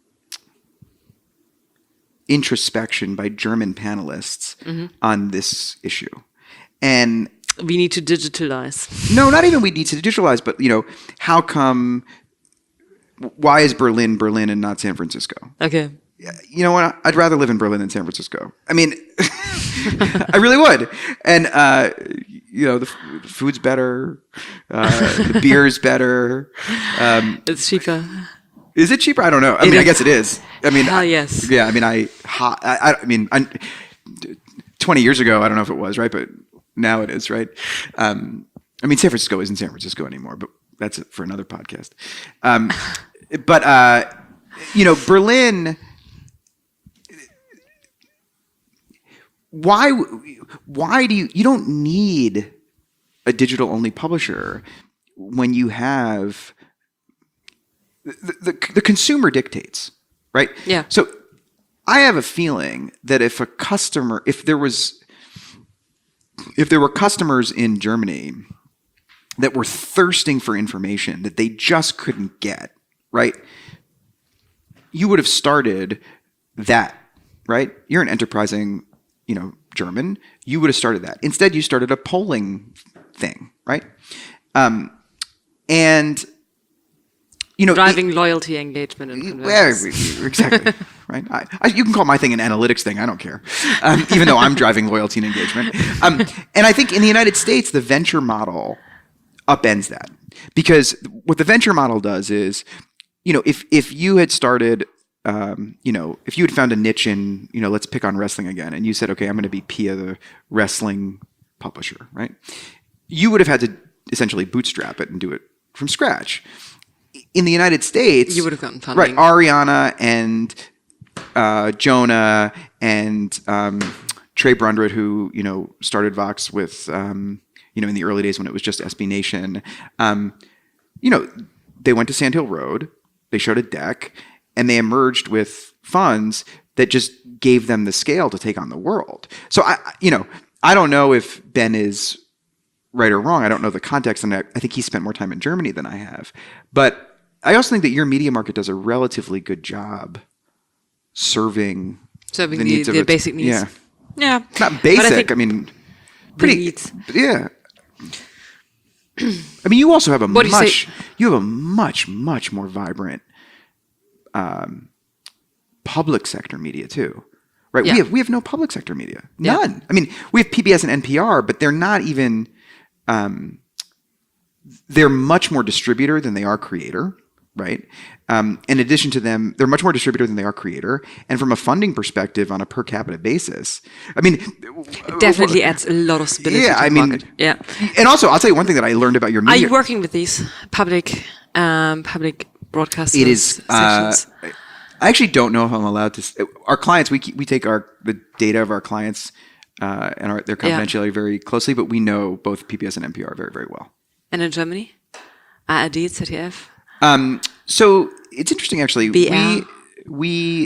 introspection by German panelists mm-hmm. on this issue. And we need to digitalize. No, not even we need to digitalize, but, you know, how come, why is Berlin Berlin and not San Francisco? Okay. You know what? I'd rather live in Berlin than San Francisco. I mean, I really would. And, uh, you know, the, f- the food's better. Uh, the beer's better. Um, it's cheaper. Is it cheaper? I don't know. I it mean, is. I guess it is. I mean, Hell yes. Yeah. I mean, I, I, I mean, I, twenty years ago, I don't know if it was, right? But now it is, right? Um, I mean, San Francisco isn't San Francisco anymore, but that's it for another podcast. Um, but, uh, you know, Berlin, why, why do you, you don't need a digital only publisher when you have, the, the, the consumer dictates, right? Yeah. So I have a feeling that if a customer, if there was, if there were customers in Germany that were thirsting for information that they just couldn't get, right? You would have started that, right? You're an enterprising, you know, German. You would have started that. Instead, you started a polling thing, right? Um, and you know, driving it, loyalty, engagement, and conversions. Yeah, exactly. Right. I, I, you can call my thing an analytics thing. I don't care. Um, even though I'm driving loyalty and engagement. Um, and I think in the United States, the venture model upends that, because what the venture model does is, you know, if if you had started, um, you know, if you had found a niche in, you know, let's pick on wrestling again, and you said, okay, I'm going to be Pia, the wrestling publisher, right? You would have had to essentially bootstrap it and do it from scratch. In the United States, you would have gotten funding. Right, Ariana and uh, Jonah and um, Trey Brundred, who, you know, started Vox with, um, you know, in the early days when it was just S B Nation. Um, you know, they went to Sand Hill Road, they showed a deck, and they emerged with funds that just gave them the scale to take on the world. So, I, you know, I don't know if Ben is right or wrong. I don't know the context, and I, I think he spent more time in Germany than I have. But I also think that your media market does a relatively good job serving, serving the, the, needs the of basic needs. Yeah, yeah. Not basic. I, I mean, pretty. Needs. Yeah. I mean, you also have a what much. You, you have a much much more vibrant um, public sector media too, right? Yeah. We have we have no public sector media, none. Yeah. I mean, we have P B S and N P R, but they're not even. Um, they're much more distributor than they are creator, right? Um, in addition to them, they're much more distributor than they are creator. And from a funding perspective, on a per capita basis, I mean, it definitely adds a lot of stability. Yeah, to the I mean, market. Yeah. And also, I'll tell you one thing that I learned about your media. Are you working with these public, um, public broadcasters? It is. Uh, I actually don't know if I'm allowed to. Our clients, we we take our the data of our clients uh, and our, their confidentiality yeah. very closely, but we know both P B S and N P R very very well. And in Germany, A R D, Z D F. Um, so it's interesting, actually. B R. We we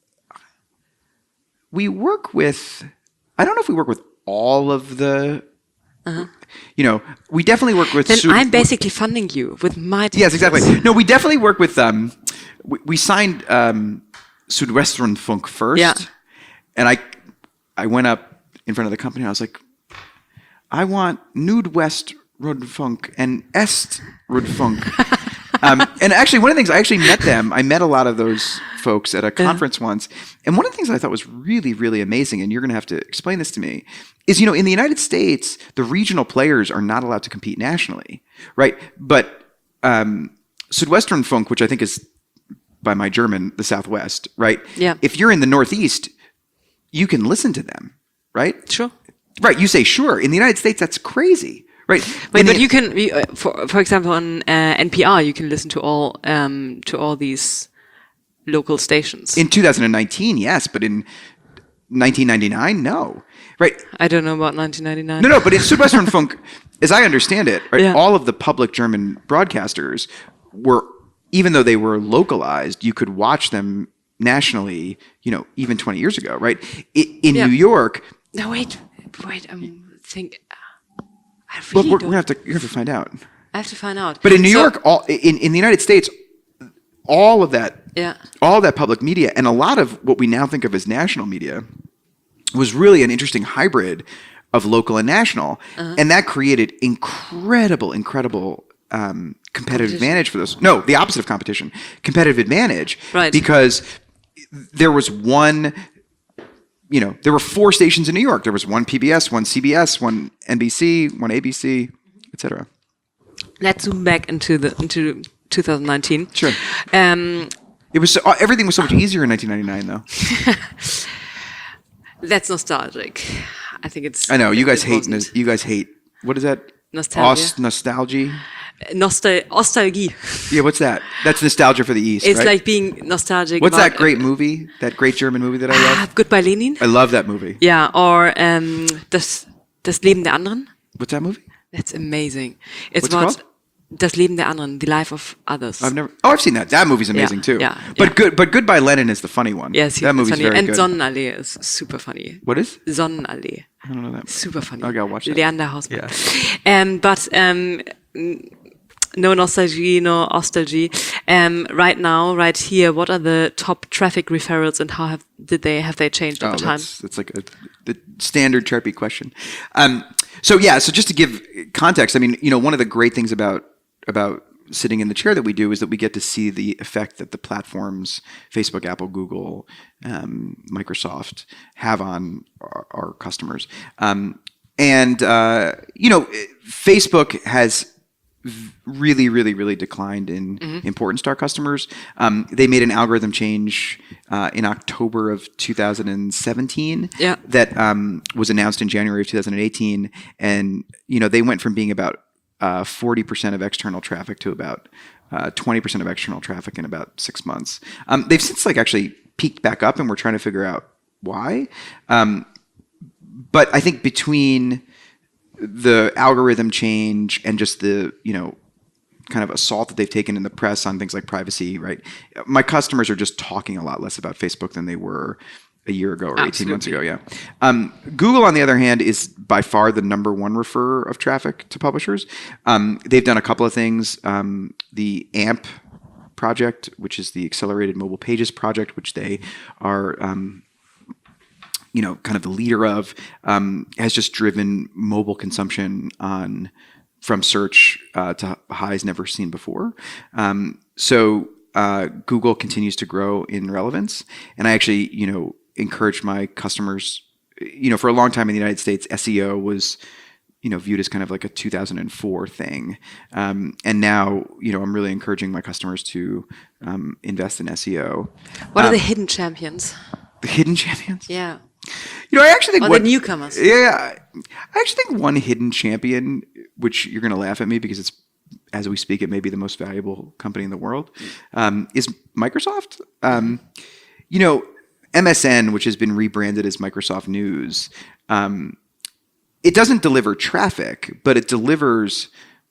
we work with. I don't know if we work with all of the. Uh-huh. You know, we definitely work with. Then Su- I'm basically funding you with my. Taxes. Yes, exactly. No, we definitely work with. Um, we, we signed um, Südwestrundfunk first, yeah. and I, I went up in front of the company. And I was like, I want Nordwest Rundfunk and Est Rundfunk. um, and actually, one of the things, I actually met them. I met a lot of those folks at a conference yeah. once. And one of the things I thought was really, really amazing, and you're going to have to explain this to me, is, you know, in the United States, the regional players are not allowed to compete nationally, right? But um, Südwestrundfunk, which I think is, by my German, the Southwest, right? Yeah. If you're in the Northeast, you can listen to them, right? Sure. Right. You say sure. In the United States, that's crazy. Right, but, but you can, uh, for for example, on uh, N P R, you can listen to all um, to all these local stations. In two thousand nineteen, yes, but in nineteen ninety-nine, no. Right? I don't know about nineteen ninety-nine. No, no, but in Südwestrundfunk, as I understand it, right, yeah. all of the public German broadcasters were, even though they were localized, you could watch them nationally. You know, even twenty years ago, right? In, in yeah. New York, No, wait, wait. I'm think. I Well, really we're, we're don't. gonna have to you have to find out. I have to find out. But in New So- York, all in, in the United States, all of that, Yeah. all of that public media, and a lot of what we now think of as national media, was really an interesting hybrid of local and national, Uh-huh. and that created incredible, incredible um, competitive Competition. advantage for those. No, the opposite of competition, competitive advantage, Right. because there was one. You know, there were four stations in New York. There was one P B S, one C B S, one N B C, one A B C, et cetera. Let's zoom back into the into twenty nineteen. Sure. Um, It was so, everything was so much easier in nineteen ninety-nine, though. that's nostalgic. I think it's. I know you it- guys it hate. wasn't. You guys hate. What is that? Nostalgia. Os- nostalgia. Nostal- nostalgie. Yeah, what's that? That's nostalgia for the East, It's right? like being nostalgic. What's about, that great movie? That great German movie that I Uh, love? Goodbye Lenin. I love that movie. Yeah, or um, das das Leben der anderen. What's that movie? That's amazing. It's What's it about called? das Leben der anderen, the life of others. I've never. Oh, I've seen that. That movie's amazing Yeah, too. yeah, But yeah. good. But Goodbye Lenin is the funny one. Yes, that it's movie's funny. very And good. Sonnenallee is super funny. What is? Sonnenallee. I don't know that. Super funny. I gotta watch that. Leander Hausmann. Yeah. Um, but um, n- no nostalgia, no nostalgia. Um, right now, right here, what are the top traffic referrals and how have did they have they changed over Oh, time? that's, that's like a, the standard Sharpie question. Um, so yeah, so just to give context, I mean, you know, one of the great things about about sitting in the chair that we do is that we get to see the effect that the platforms, Facebook, Apple, Google, um, Microsoft, have on our, our customers. Um, and uh, you know, Facebook has really, really, really declined in Mm-hmm. importance to our customers. Um, they made an algorithm change uh, in October of two thousand seventeen Yeah. that um, was announced in January of two thousand eighteen, and you know they went from being about uh, forty percent of external traffic to about uh, twenty percent of external traffic in about six months. Um, they've since like actually peaked back up, and we're trying to figure out why. Um, but I think between the algorithm change and just the, you know, kind of assault that they've taken in the press on things like privacy, right? My customers are just talking a lot less about Facebook than they were a year ago or eighteen months ago. Yeah. Um, Google, on the other hand, is by far the number one referrer of traffic to publishers. Um, they've done a couple of things. Um, the A M P project, which is the Accelerated Mobile Pages project, which they are, um, you know, kind of the leader of, um, has just driven mobile consumption on from search uh, to highs never seen before. Um, so uh, Google continues to grow in relevance, and I actually, you know, encourage my customers. You know, for a long time in the United States, S E O was, you know, viewed as kind of like a two thousand four thing, um, and now, you know, I'm really encouraging my customers to um, invest in S E O. What are Um, the hidden champions? The hidden champions? Yeah. You know, I actually think Or one, the newcomers. Yeah, I actually think one hidden champion, which you're going to laugh at me because it's, as we speak, it may be the most valuable company in the world, um, is Microsoft. Um, you know, M S N, which has been rebranded as Microsoft News, um, it doesn't deliver traffic, but it delivers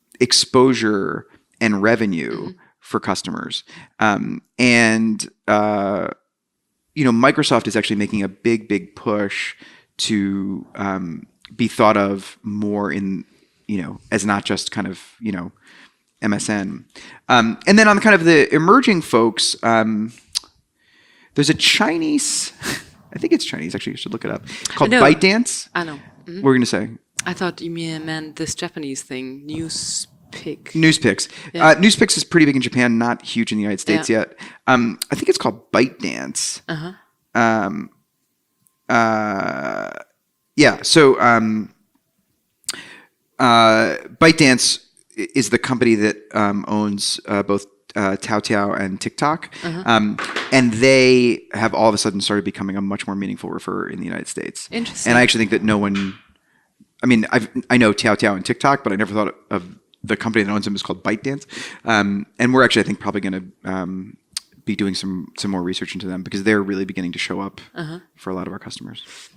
exposure and revenue Mm-hmm. for customers. Um, and uh, you know, Microsoft is actually making a big, big push to um, be thought of more in, you know, as not just kind of, you know, M S N. Um, and then on kind of the emerging folks, um, there's a Chinese, I think it's Chinese, actually, you should look it up, called know. ByteDance. I know. Mhm. What were you going to say? I thought you mean- meant this Japanese thing, Newspick. Newspicks. Yeah. Uh, Newspicks is pretty big in Japan, not huge in the United States Yeah. yet. Um, I think it's called ByteDance. Uh-huh. Um, uh, yeah. So um, uh, ByteDance i- is the company that um, owns uh, both uh, Taotiao and TikTok, Uh-huh. um, and they have all of a sudden started becoming a much more meaningful referrer in the United States. Interesting. And I actually think that no one. I mean, I've, I know Taotiao and TikTok, but I never thought of the company that owns them is called ByteDance. Um, and we're actually, I think, probably going to um, be doing some some more research into them because they're really beginning to show up Uh-huh. for a lot of our customers.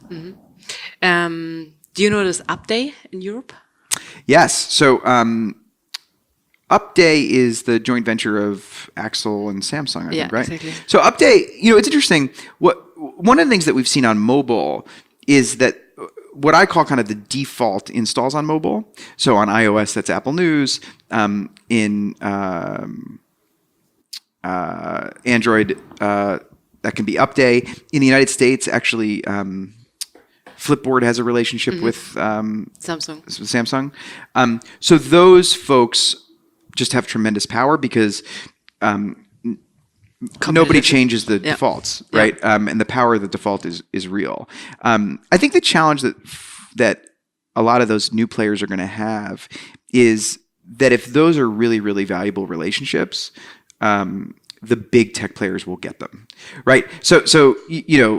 Um, do you know this Upday in Europe? Yes. So um, Upday is the joint venture of Axel and Samsung, I Yeah, think, right? exactly. So Upday, you know, it's interesting. What one of the things that we've seen on mobile is that what I call kind of the default installs on mobile. So on iOS, that's Apple News. Um, in um, uh, Android, uh, that can be Upday. In the United States, actually, um, Flipboard has a relationship mm-hmm. with um, Samsung. Samsung. Um, so those folks just have tremendous power because um, n- nobody changes the yeah. defaults, yeah. right? Um, and the power of the default is is real. Um, I think the challenge that that a lot of those new players are going to have is that if those are really, really valuable relationships, um, the big tech players will get them, right? So, so you, you know,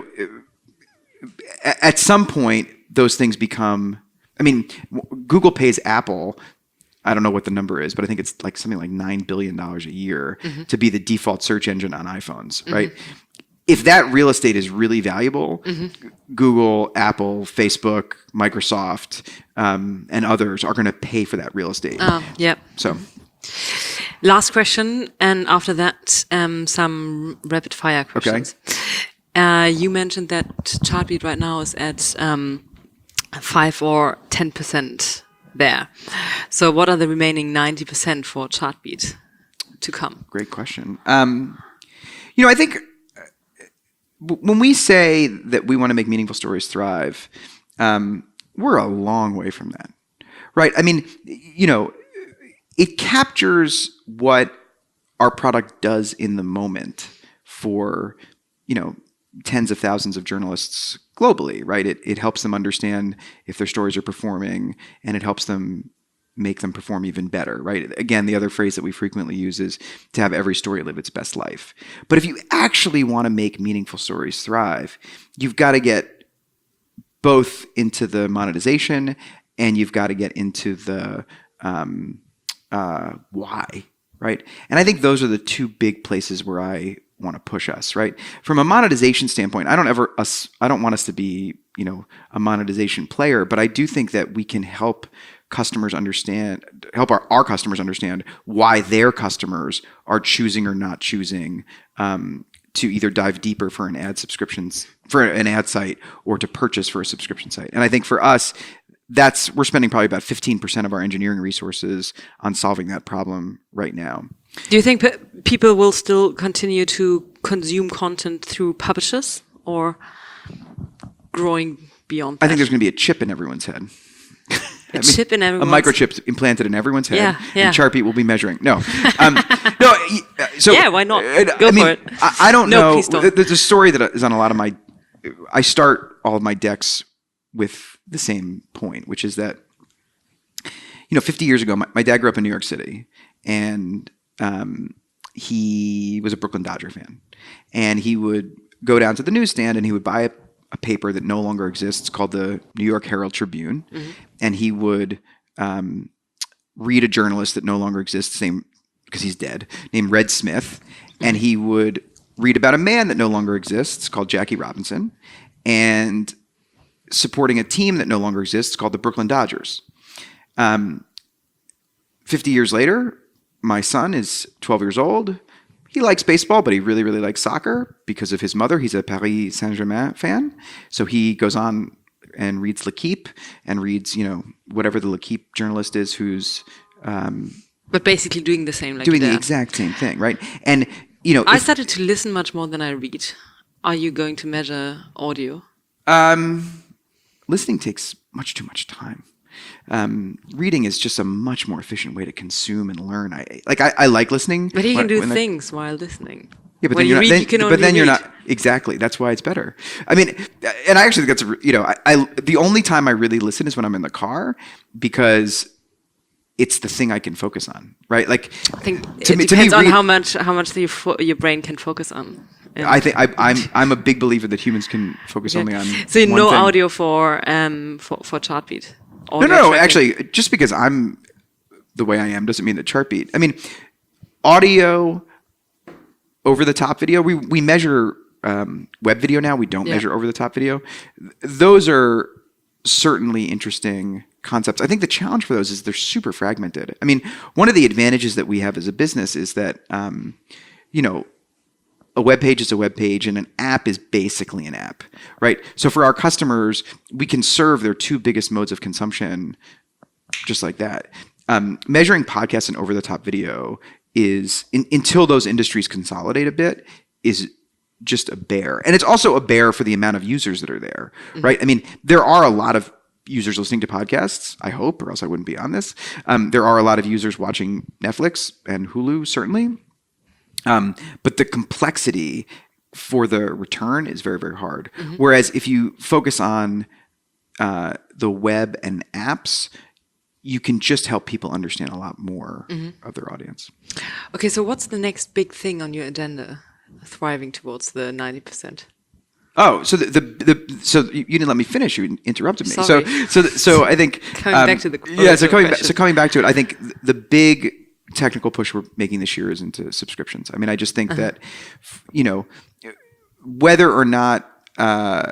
at some point, those things become. I mean, Google pays Apple. I don't know what the number is, but I think it's like something like nine billion dollars a year mm-hmm. to be the default search engine on iPhones, mm-hmm. right? If that real estate is really valuable, mm-hmm. Google, Apple, Facebook, Microsoft, um, and others are going to pay for that real estate. Oh, yeah. So, last question, and after that, um, some rapid fire questions. Okay. Uh, you mentioned that Chartbeat right now is at um, five or ten percent there. So, what are the remaining ninety percent for Chartbeat to come? Great question. Um, you know, I think. When we say that we want to make meaningful stories thrive, um, we're a long way from that, right? I mean, you know, it captures what our product does in the moment for, you know, tens of thousands of journalists globally, right? It, it helps them understand if their stories are performing, and it helps them make them perform even better, right? Again, the other phrase that we frequently use is to have every story live its best life. But if you actually want to make meaningful stories thrive, you've got to get both into the monetization and you've got to get into the um, uh, why, right? And I think those are the two big places where I want to push us, right? From a monetization standpoint, I don't ever us I don't want us to be, you know, a monetization player, but I do think that we can help customers understand, help our, our customers understand why their customers are choosing or not choosing um, to either dive deeper for an ad subscriptions for an ad site or to purchase for a subscription site. And I think for us, that's we're spending probably about fifteen percent of our engineering resources on solving that problem right now. Do you think p- people will still continue to consume content through publishers or growing beyond that? I think there's going to be a chip in everyone's head. A I mean, chip in everyone's a microchip implanted in everyone's head, yeah, yeah. and Chartbeat will be measuring. No, um, no. So yeah, why not? Go I mean, for it. I, I don't no, know. Please don't. There's a story that is on a lot of my. I start all of my decks with the same point, which is that, you know, fifty years ago, my, my dad grew up in New York City, and um, he was a Brooklyn Dodger fan, and he would go down to the newsstand and he would buy a a paper that no longer exists called the New York Herald Tribune. Mm-hmm. And he would um, read a journalist that no longer exists, same because he's dead, named Red Smith. Mm-hmm. And he would read about a man that no longer exists called Jackie Robinson, and supporting a team that no longer exists called the Brooklyn Dodgers. Um, fifty years later, my son is twelve years old. He likes baseball, but he really, really likes soccer because of his mother. He's a Paris Saint-Germain fan. So he goes on and reads L'Équipe and reads, you know, whatever the L'Équipe journalist is who's... Um, but basically doing the same. Like doing there. the exact same thing, right? And, you know... I if, started to listen much more than I read. Are you going to measure audio? Um, listening takes much too much time. Um, reading is just a much more efficient way to consume and learn. I like I, I like listening, but he when, can do when things while listening. Yeah, but when then you you're read, not, then, you can but only then you're read. not exactly. That's why it's better. I mean, and I actually think that's a, you know, I, I the only time I really listen is when I'm in the car because it's the thing I can focus on, right? Like, I think to it me, depends to me, on read, how much how much the, your brain can focus on. I think I, I'm I'm a big believer that humans can focus okay. only on. So one no thing. audio for um for for Chartbeat. No, no, no. Actually, just because I'm the way I am doesn't mean that Chartbeat. I mean, audio over the top video. We we measure um, web video now. We don't yeah. measure over the top video. Those are certainly interesting concepts. I think the challenge for those is they're super fragmented. I mean, one of the advantages that we have as a business is that um, you know, a web page is a web page and an app is basically an app, right? So for our customers, we can serve their two biggest modes of consumption just like that. Um, measuring podcasts and over-the-top video is, in, until those industries consolidate a bit, is just a bear. And it's also a bear for the amount of users that are there, mm-hmm. right? I mean, there are a lot of users listening to podcasts, I hope, or else I wouldn't be on this. Um, there are a lot of users watching Netflix and Hulu, certainly. Um, but the complexity for the return is very, very hard. Mm-hmm. Whereas if you focus on uh, the web and apps, you can just help people understand a lot more mm-hmm. of their audience. Okay, so what's the next big thing on your agenda, thriving towards the ninety percent? Oh, so the, the the so you didn't let me finish. You interrupted me. Sorry. So so so I think coming um, back to the yeah. So coming back, so coming back to it, I think the big technical push we're making this year is into subscriptions. I mean, I just think uh-huh. that you know whether or not uh,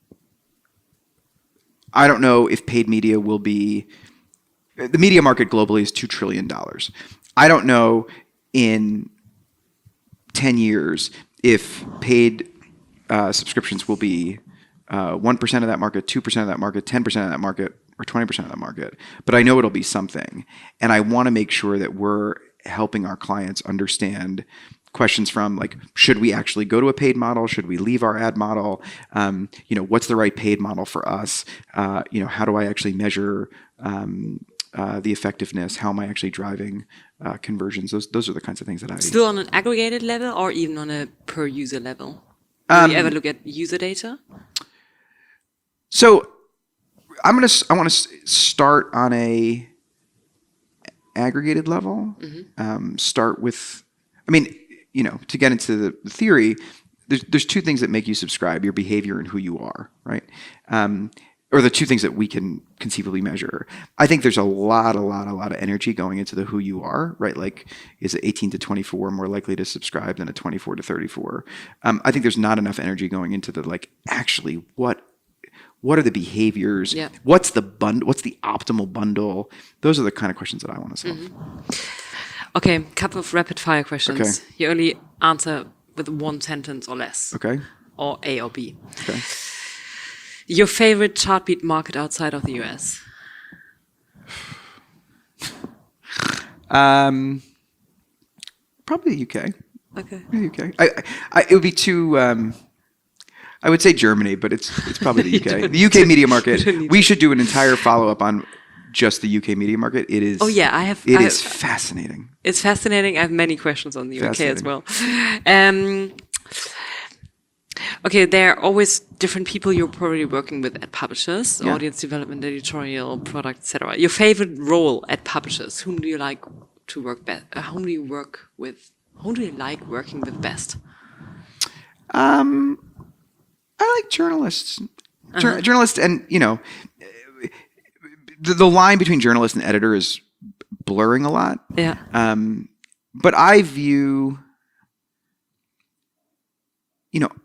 I don't know if paid media will be. The media market globally is two trillion dollars. I don't know in ten years if paid uh, subscriptions will be uh, one percent of that market, two percent of that market, ten percent of that market, or twenty percent of that market. But I know it'll be something. And I want to make sure that we're helping our clients understand questions from like, should we actually go to a paid model? Should we leave our ad model? Um, you know, what's the right paid model for us? Uh, you know, how do I actually measure um, Uh, the effectiveness? How am I actually driving uh, conversions? Those those are the kinds of things that I still on an aggregated level or even on a per user level. Do um, you ever look at user data? So I'm gonna I want to start on a aggregated level. Mm-hmm. Um, start with, I mean, you know, to get into the, the theory, there's there's two things that make you subscribe: your behavior and who you are, right? Um, or the two things that we can conceivably measure. I think there's a lot, a lot, a lot of energy going into the who you are, right? Like, is it eighteen to twenty-four more likely to subscribe than a twenty-four to thirty-four? Um, I think there's not enough energy going into the, like, actually, what what are the behaviors? Yeah. What's the bund- What's the optimal bundle? Those are the kind of questions that I want to solve. Mm-hmm. Okay, couple of rapid fire questions. Okay. You only answer with one sentence or less. Okay. Or A or B. Okay. Your favorite Chartbeat market outside of the U S? Um, probably the U K. Okay. The U K. I, I, it would be too. Um, I would say Germany, but it's it's probably the U K. The U K media market. We should do an entire follow up on just the U K media market. It is. Oh yeah, I have. It I is have, fascinating. It's fascinating. I have many questions on the U K as well. Um, Okay, there are always different people you're probably working with at publishers, yeah. audience development, editorial, product, et cetera. Your favorite role at publishers? Whom do you like to work best? Uh, whom do you work with? Whom do you like working with best? Um, I like journalists. Jour- uh-huh. Journalists, and you know, the, the line between journalist and editor is blurring a lot. Yeah. Um, but I view, you know.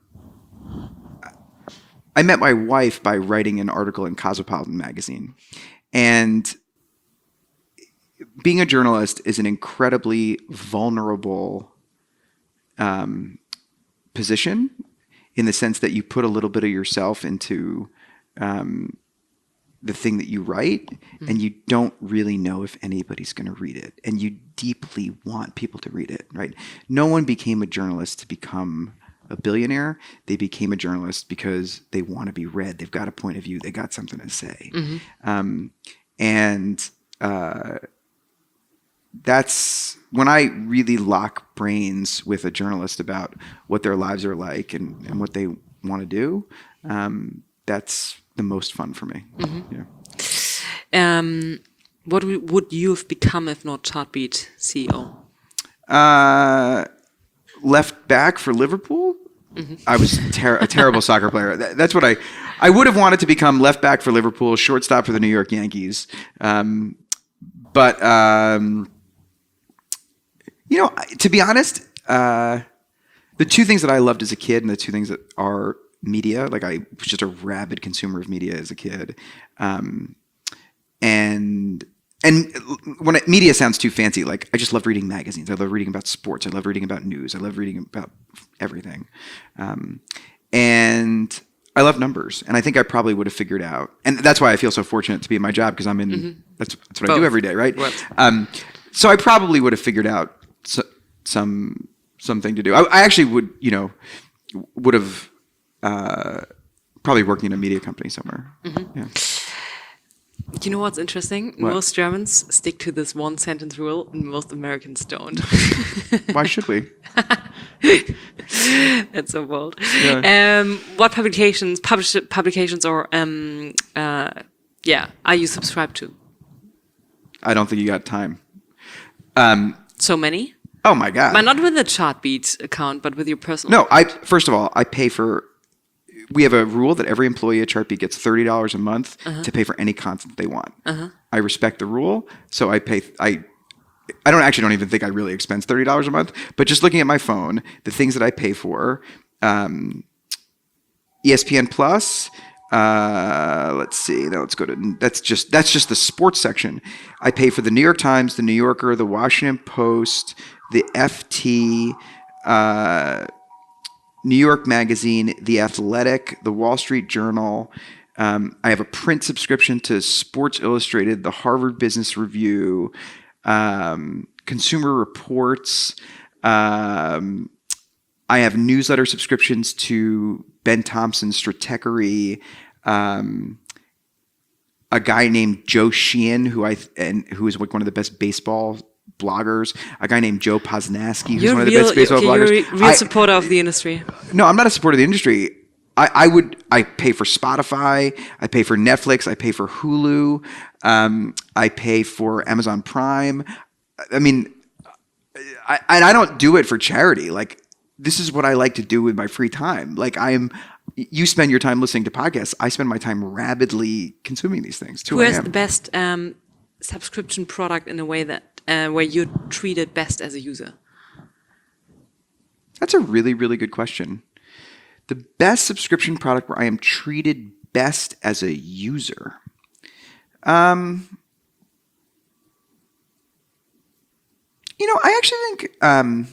I met my wife by writing an article in Cosmopolitan magazine. And being a journalist is an incredibly vulnerable um, position in the sense that you put a little bit of yourself into um, the thing that you write, mm-hmm. and you don't really know if anybody's going to read it. And you deeply want people to read it, right? No one became a journalist to become a billionaire. They became a journalist because they want to be read. They've got a point of view. They got something to say. Mm-hmm. Um, and uh, that's when I really lock brains with a journalist about what their lives are like and, and what they want to do. Um, that's the most fun for me. Mm-hmm. Yeah. Um, what would you have become if not Chartbeat C E O? Uh, left back for Liverpool. Mm-hmm. I was ter- a terrible soccer player. That, that's what I, I would have wanted to become left back for Liverpool, shortstop for the New York Yankees. Um, but, um, you know, to be honest, uh, the two things that I loved as a kid and the two things that are media, like I was just a rabid consumer of media as a kid. Um, and and when it, media sounds too fancy, like I just love reading magazines. I love reading about sports. I love reading about news. I love reading about everything. Um, and I love numbers. And I think I probably would have figured out. And that's why I feel so fortunate to be in my job, because I'm in, mm-hmm. that's, that's what Both. I do every day, right? Um, so I probably would have figured out so, some something to do. I, I actually would, you know, would have uh, probably working in a media company somewhere. Mm-hmm. Yeah. You know what's interesting? What? Most Germans stick to this one sentence rule, and most Americans don't. Why should we? That's so bold. Yeah. Um, what publications, publish, publications, or um, uh, yeah, are you subscribed to? I don't think you got time. Um, so many? Oh my God! But not with the Chartbeat account, but with your personal. No, I first of all, I pay for. We have a rule that every employee at Chartbeat gets thirty dollars a month uh-huh. to pay for any content they want. Uh-huh. I respect the rule, so I pay. I I don't actually don't even think I really expense thirty dollars a month. But just looking at my phone, the things that I pay for, um, E S P N Plus. Uh, let's see. Now let's go to that's just that's just the sports section. I pay for the New York Times, the New Yorker, the Washington Post, the F T. Uh, New York Magazine, The Athletic, The Wall Street Journal. Um, I have a print subscription to Sports Illustrated, the Harvard Business Review, um, Consumer Reports. Um, I have newsletter subscriptions to Ben Thompson's Stratechery, um, a guy named Joe Sheehan, who I and who is like one of the best baseball bloggers, a guy named Joe Posnanski, who's you're one of the real, best baseball okay, bloggers. You're a real I, supporter of the industry. No, I'm not a supporter of the industry. I, I would. I pay for Spotify. I pay for Netflix. I pay for Hulu. Um, I pay for Amazon Prime. I mean, I, and I don't do it for charity. Like, this is what I like to do with my free time. Like, I'm. You spend your time listening to podcasts. I spend my time rabidly consuming these things. Who has the best um, subscription product in a way that uh, where you're treated best as a user? That's a really, really good question. The best subscription product where I am treated best as a user. Um, you know, I actually think um,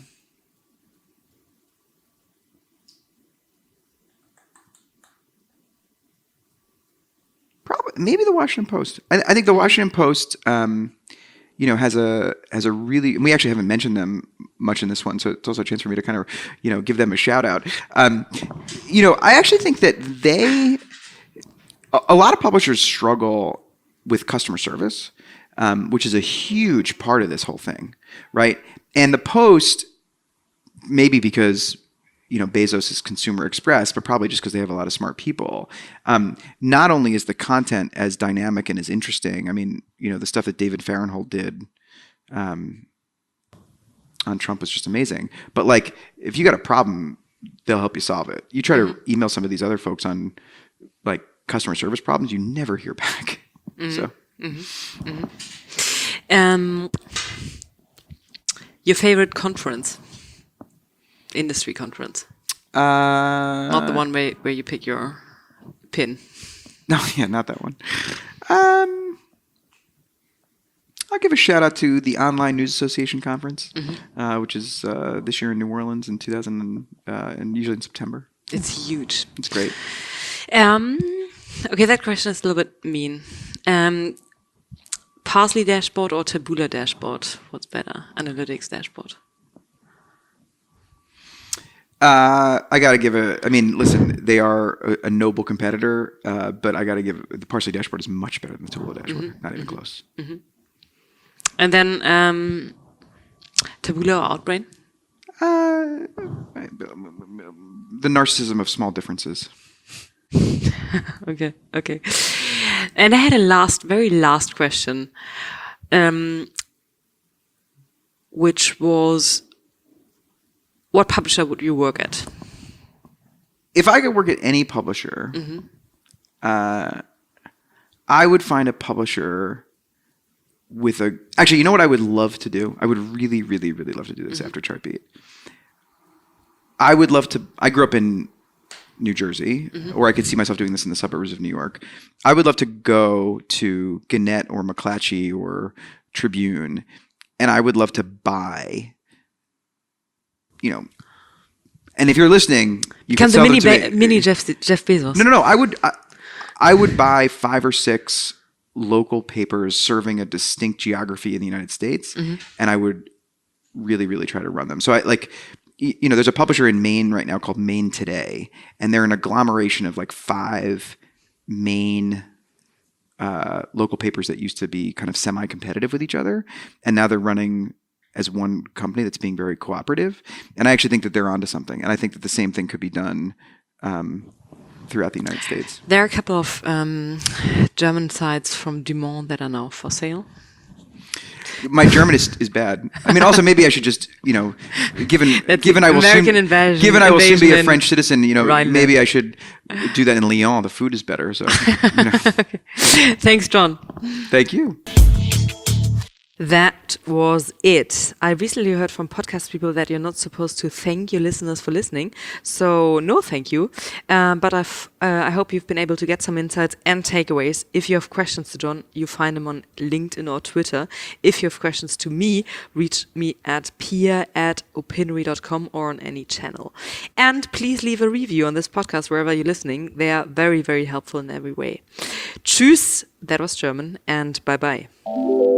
probably maybe the Washington Post. I, I think the Washington Post, um, you know, has a has a really. We actually haven't mentioned them much in this one, so it's also a chance for me to kind of, you know, give them a shout out. Um, you know, I actually think that they, a, a lot of publishers struggle with customer service, um, which is a huge part of this whole thing, right? And the Post, maybe because, you know, Bezos is Consumer Express, but probably just because they have a lot of smart people. Um, not only is the content as dynamic and as interesting, I mean, you know, the stuff that David Fahrenthold did um, on Trump was just amazing. But like, if you got a problem, they'll help you solve it. You try to email some of these other folks on like customer service problems, you never hear back. Mm-hmm. So, mm-hmm. Mm-hmm. Um, your favorite conference? Industry conference, uh, not the one where where you pick your pin. No, yeah, not that one. Um, I'll give a shout out to the Online News Association conference, mm-hmm. uh, which is uh, this year in New Orleans in two thousand, uh, and usually in September. It's huge. It's great. Um, okay, that question is a little bit mean. Um, Parsley dashboard or Taboola dashboard? What's better? Analytics dashboard. Uh, I got to give a, I mean, listen, they are a, a noble competitor, uh, but I got to give, the Parsley dashboard is much better than the Taboola dashboard. Mm-hmm. Not even mm-hmm. close. Mm-hmm. And then um, Taboola or Outbrain? Uh, the narcissism of small differences. okay, okay. And I had a last, very last question, um, which was, what publisher would you work at? If I could work at any publisher, mm-hmm. uh, I would find a publisher with a... Actually, you know what I would love to do? I would really, really, really love to do this mm-hmm. after Chartbeat. I would love to... I grew up in New Jersey, mm-hmm. or I could see myself doing this in the suburbs of New York. I would love to go to Gannett or McClatchy or Tribune, and I would love to buy, you know, and if you're listening, you Become can the sell mini, them to Be- me. mini Jeff, Jeff Bezos. No, no, no. I would, I, I would buy five or six local papers serving a distinct geography in the United States, mm-hmm. and I would really, really try to run them. So I like, you know, there's a publisher in Maine right now called Maine Today, and they're an agglomeration of like five Maine uh, local papers that used to be kind of semi-competitive with each other, and now they're running as one company that's being very cooperative. And I actually think that they're onto something, and I think that the same thing could be done um, throughout the United States. There are a couple of um, German sites from Dumont that are now for sale. My German is, is bad. I mean, also maybe I should just, you know, given That's given I will American soon invasion, given I will soon be a invasion French citizen, you know, Rhineland. maybe I should do that in Lyon. The food is better. So, you know. Okay. Thanks, John. Thank you. That was it. I recently heard from podcast people that you're not supposed to thank your listeners for listening. So no thank you. Um, but I've, uh, I hope you've been able to get some insights and takeaways. If you have questions to John, you find him on LinkedIn or Twitter. If you have questions to me, reach me at pia at opinory dot com or on any channel. And please leave a review on this podcast wherever you're listening. They are very, very helpful in every way. Tschüss. That was German, and bye-bye.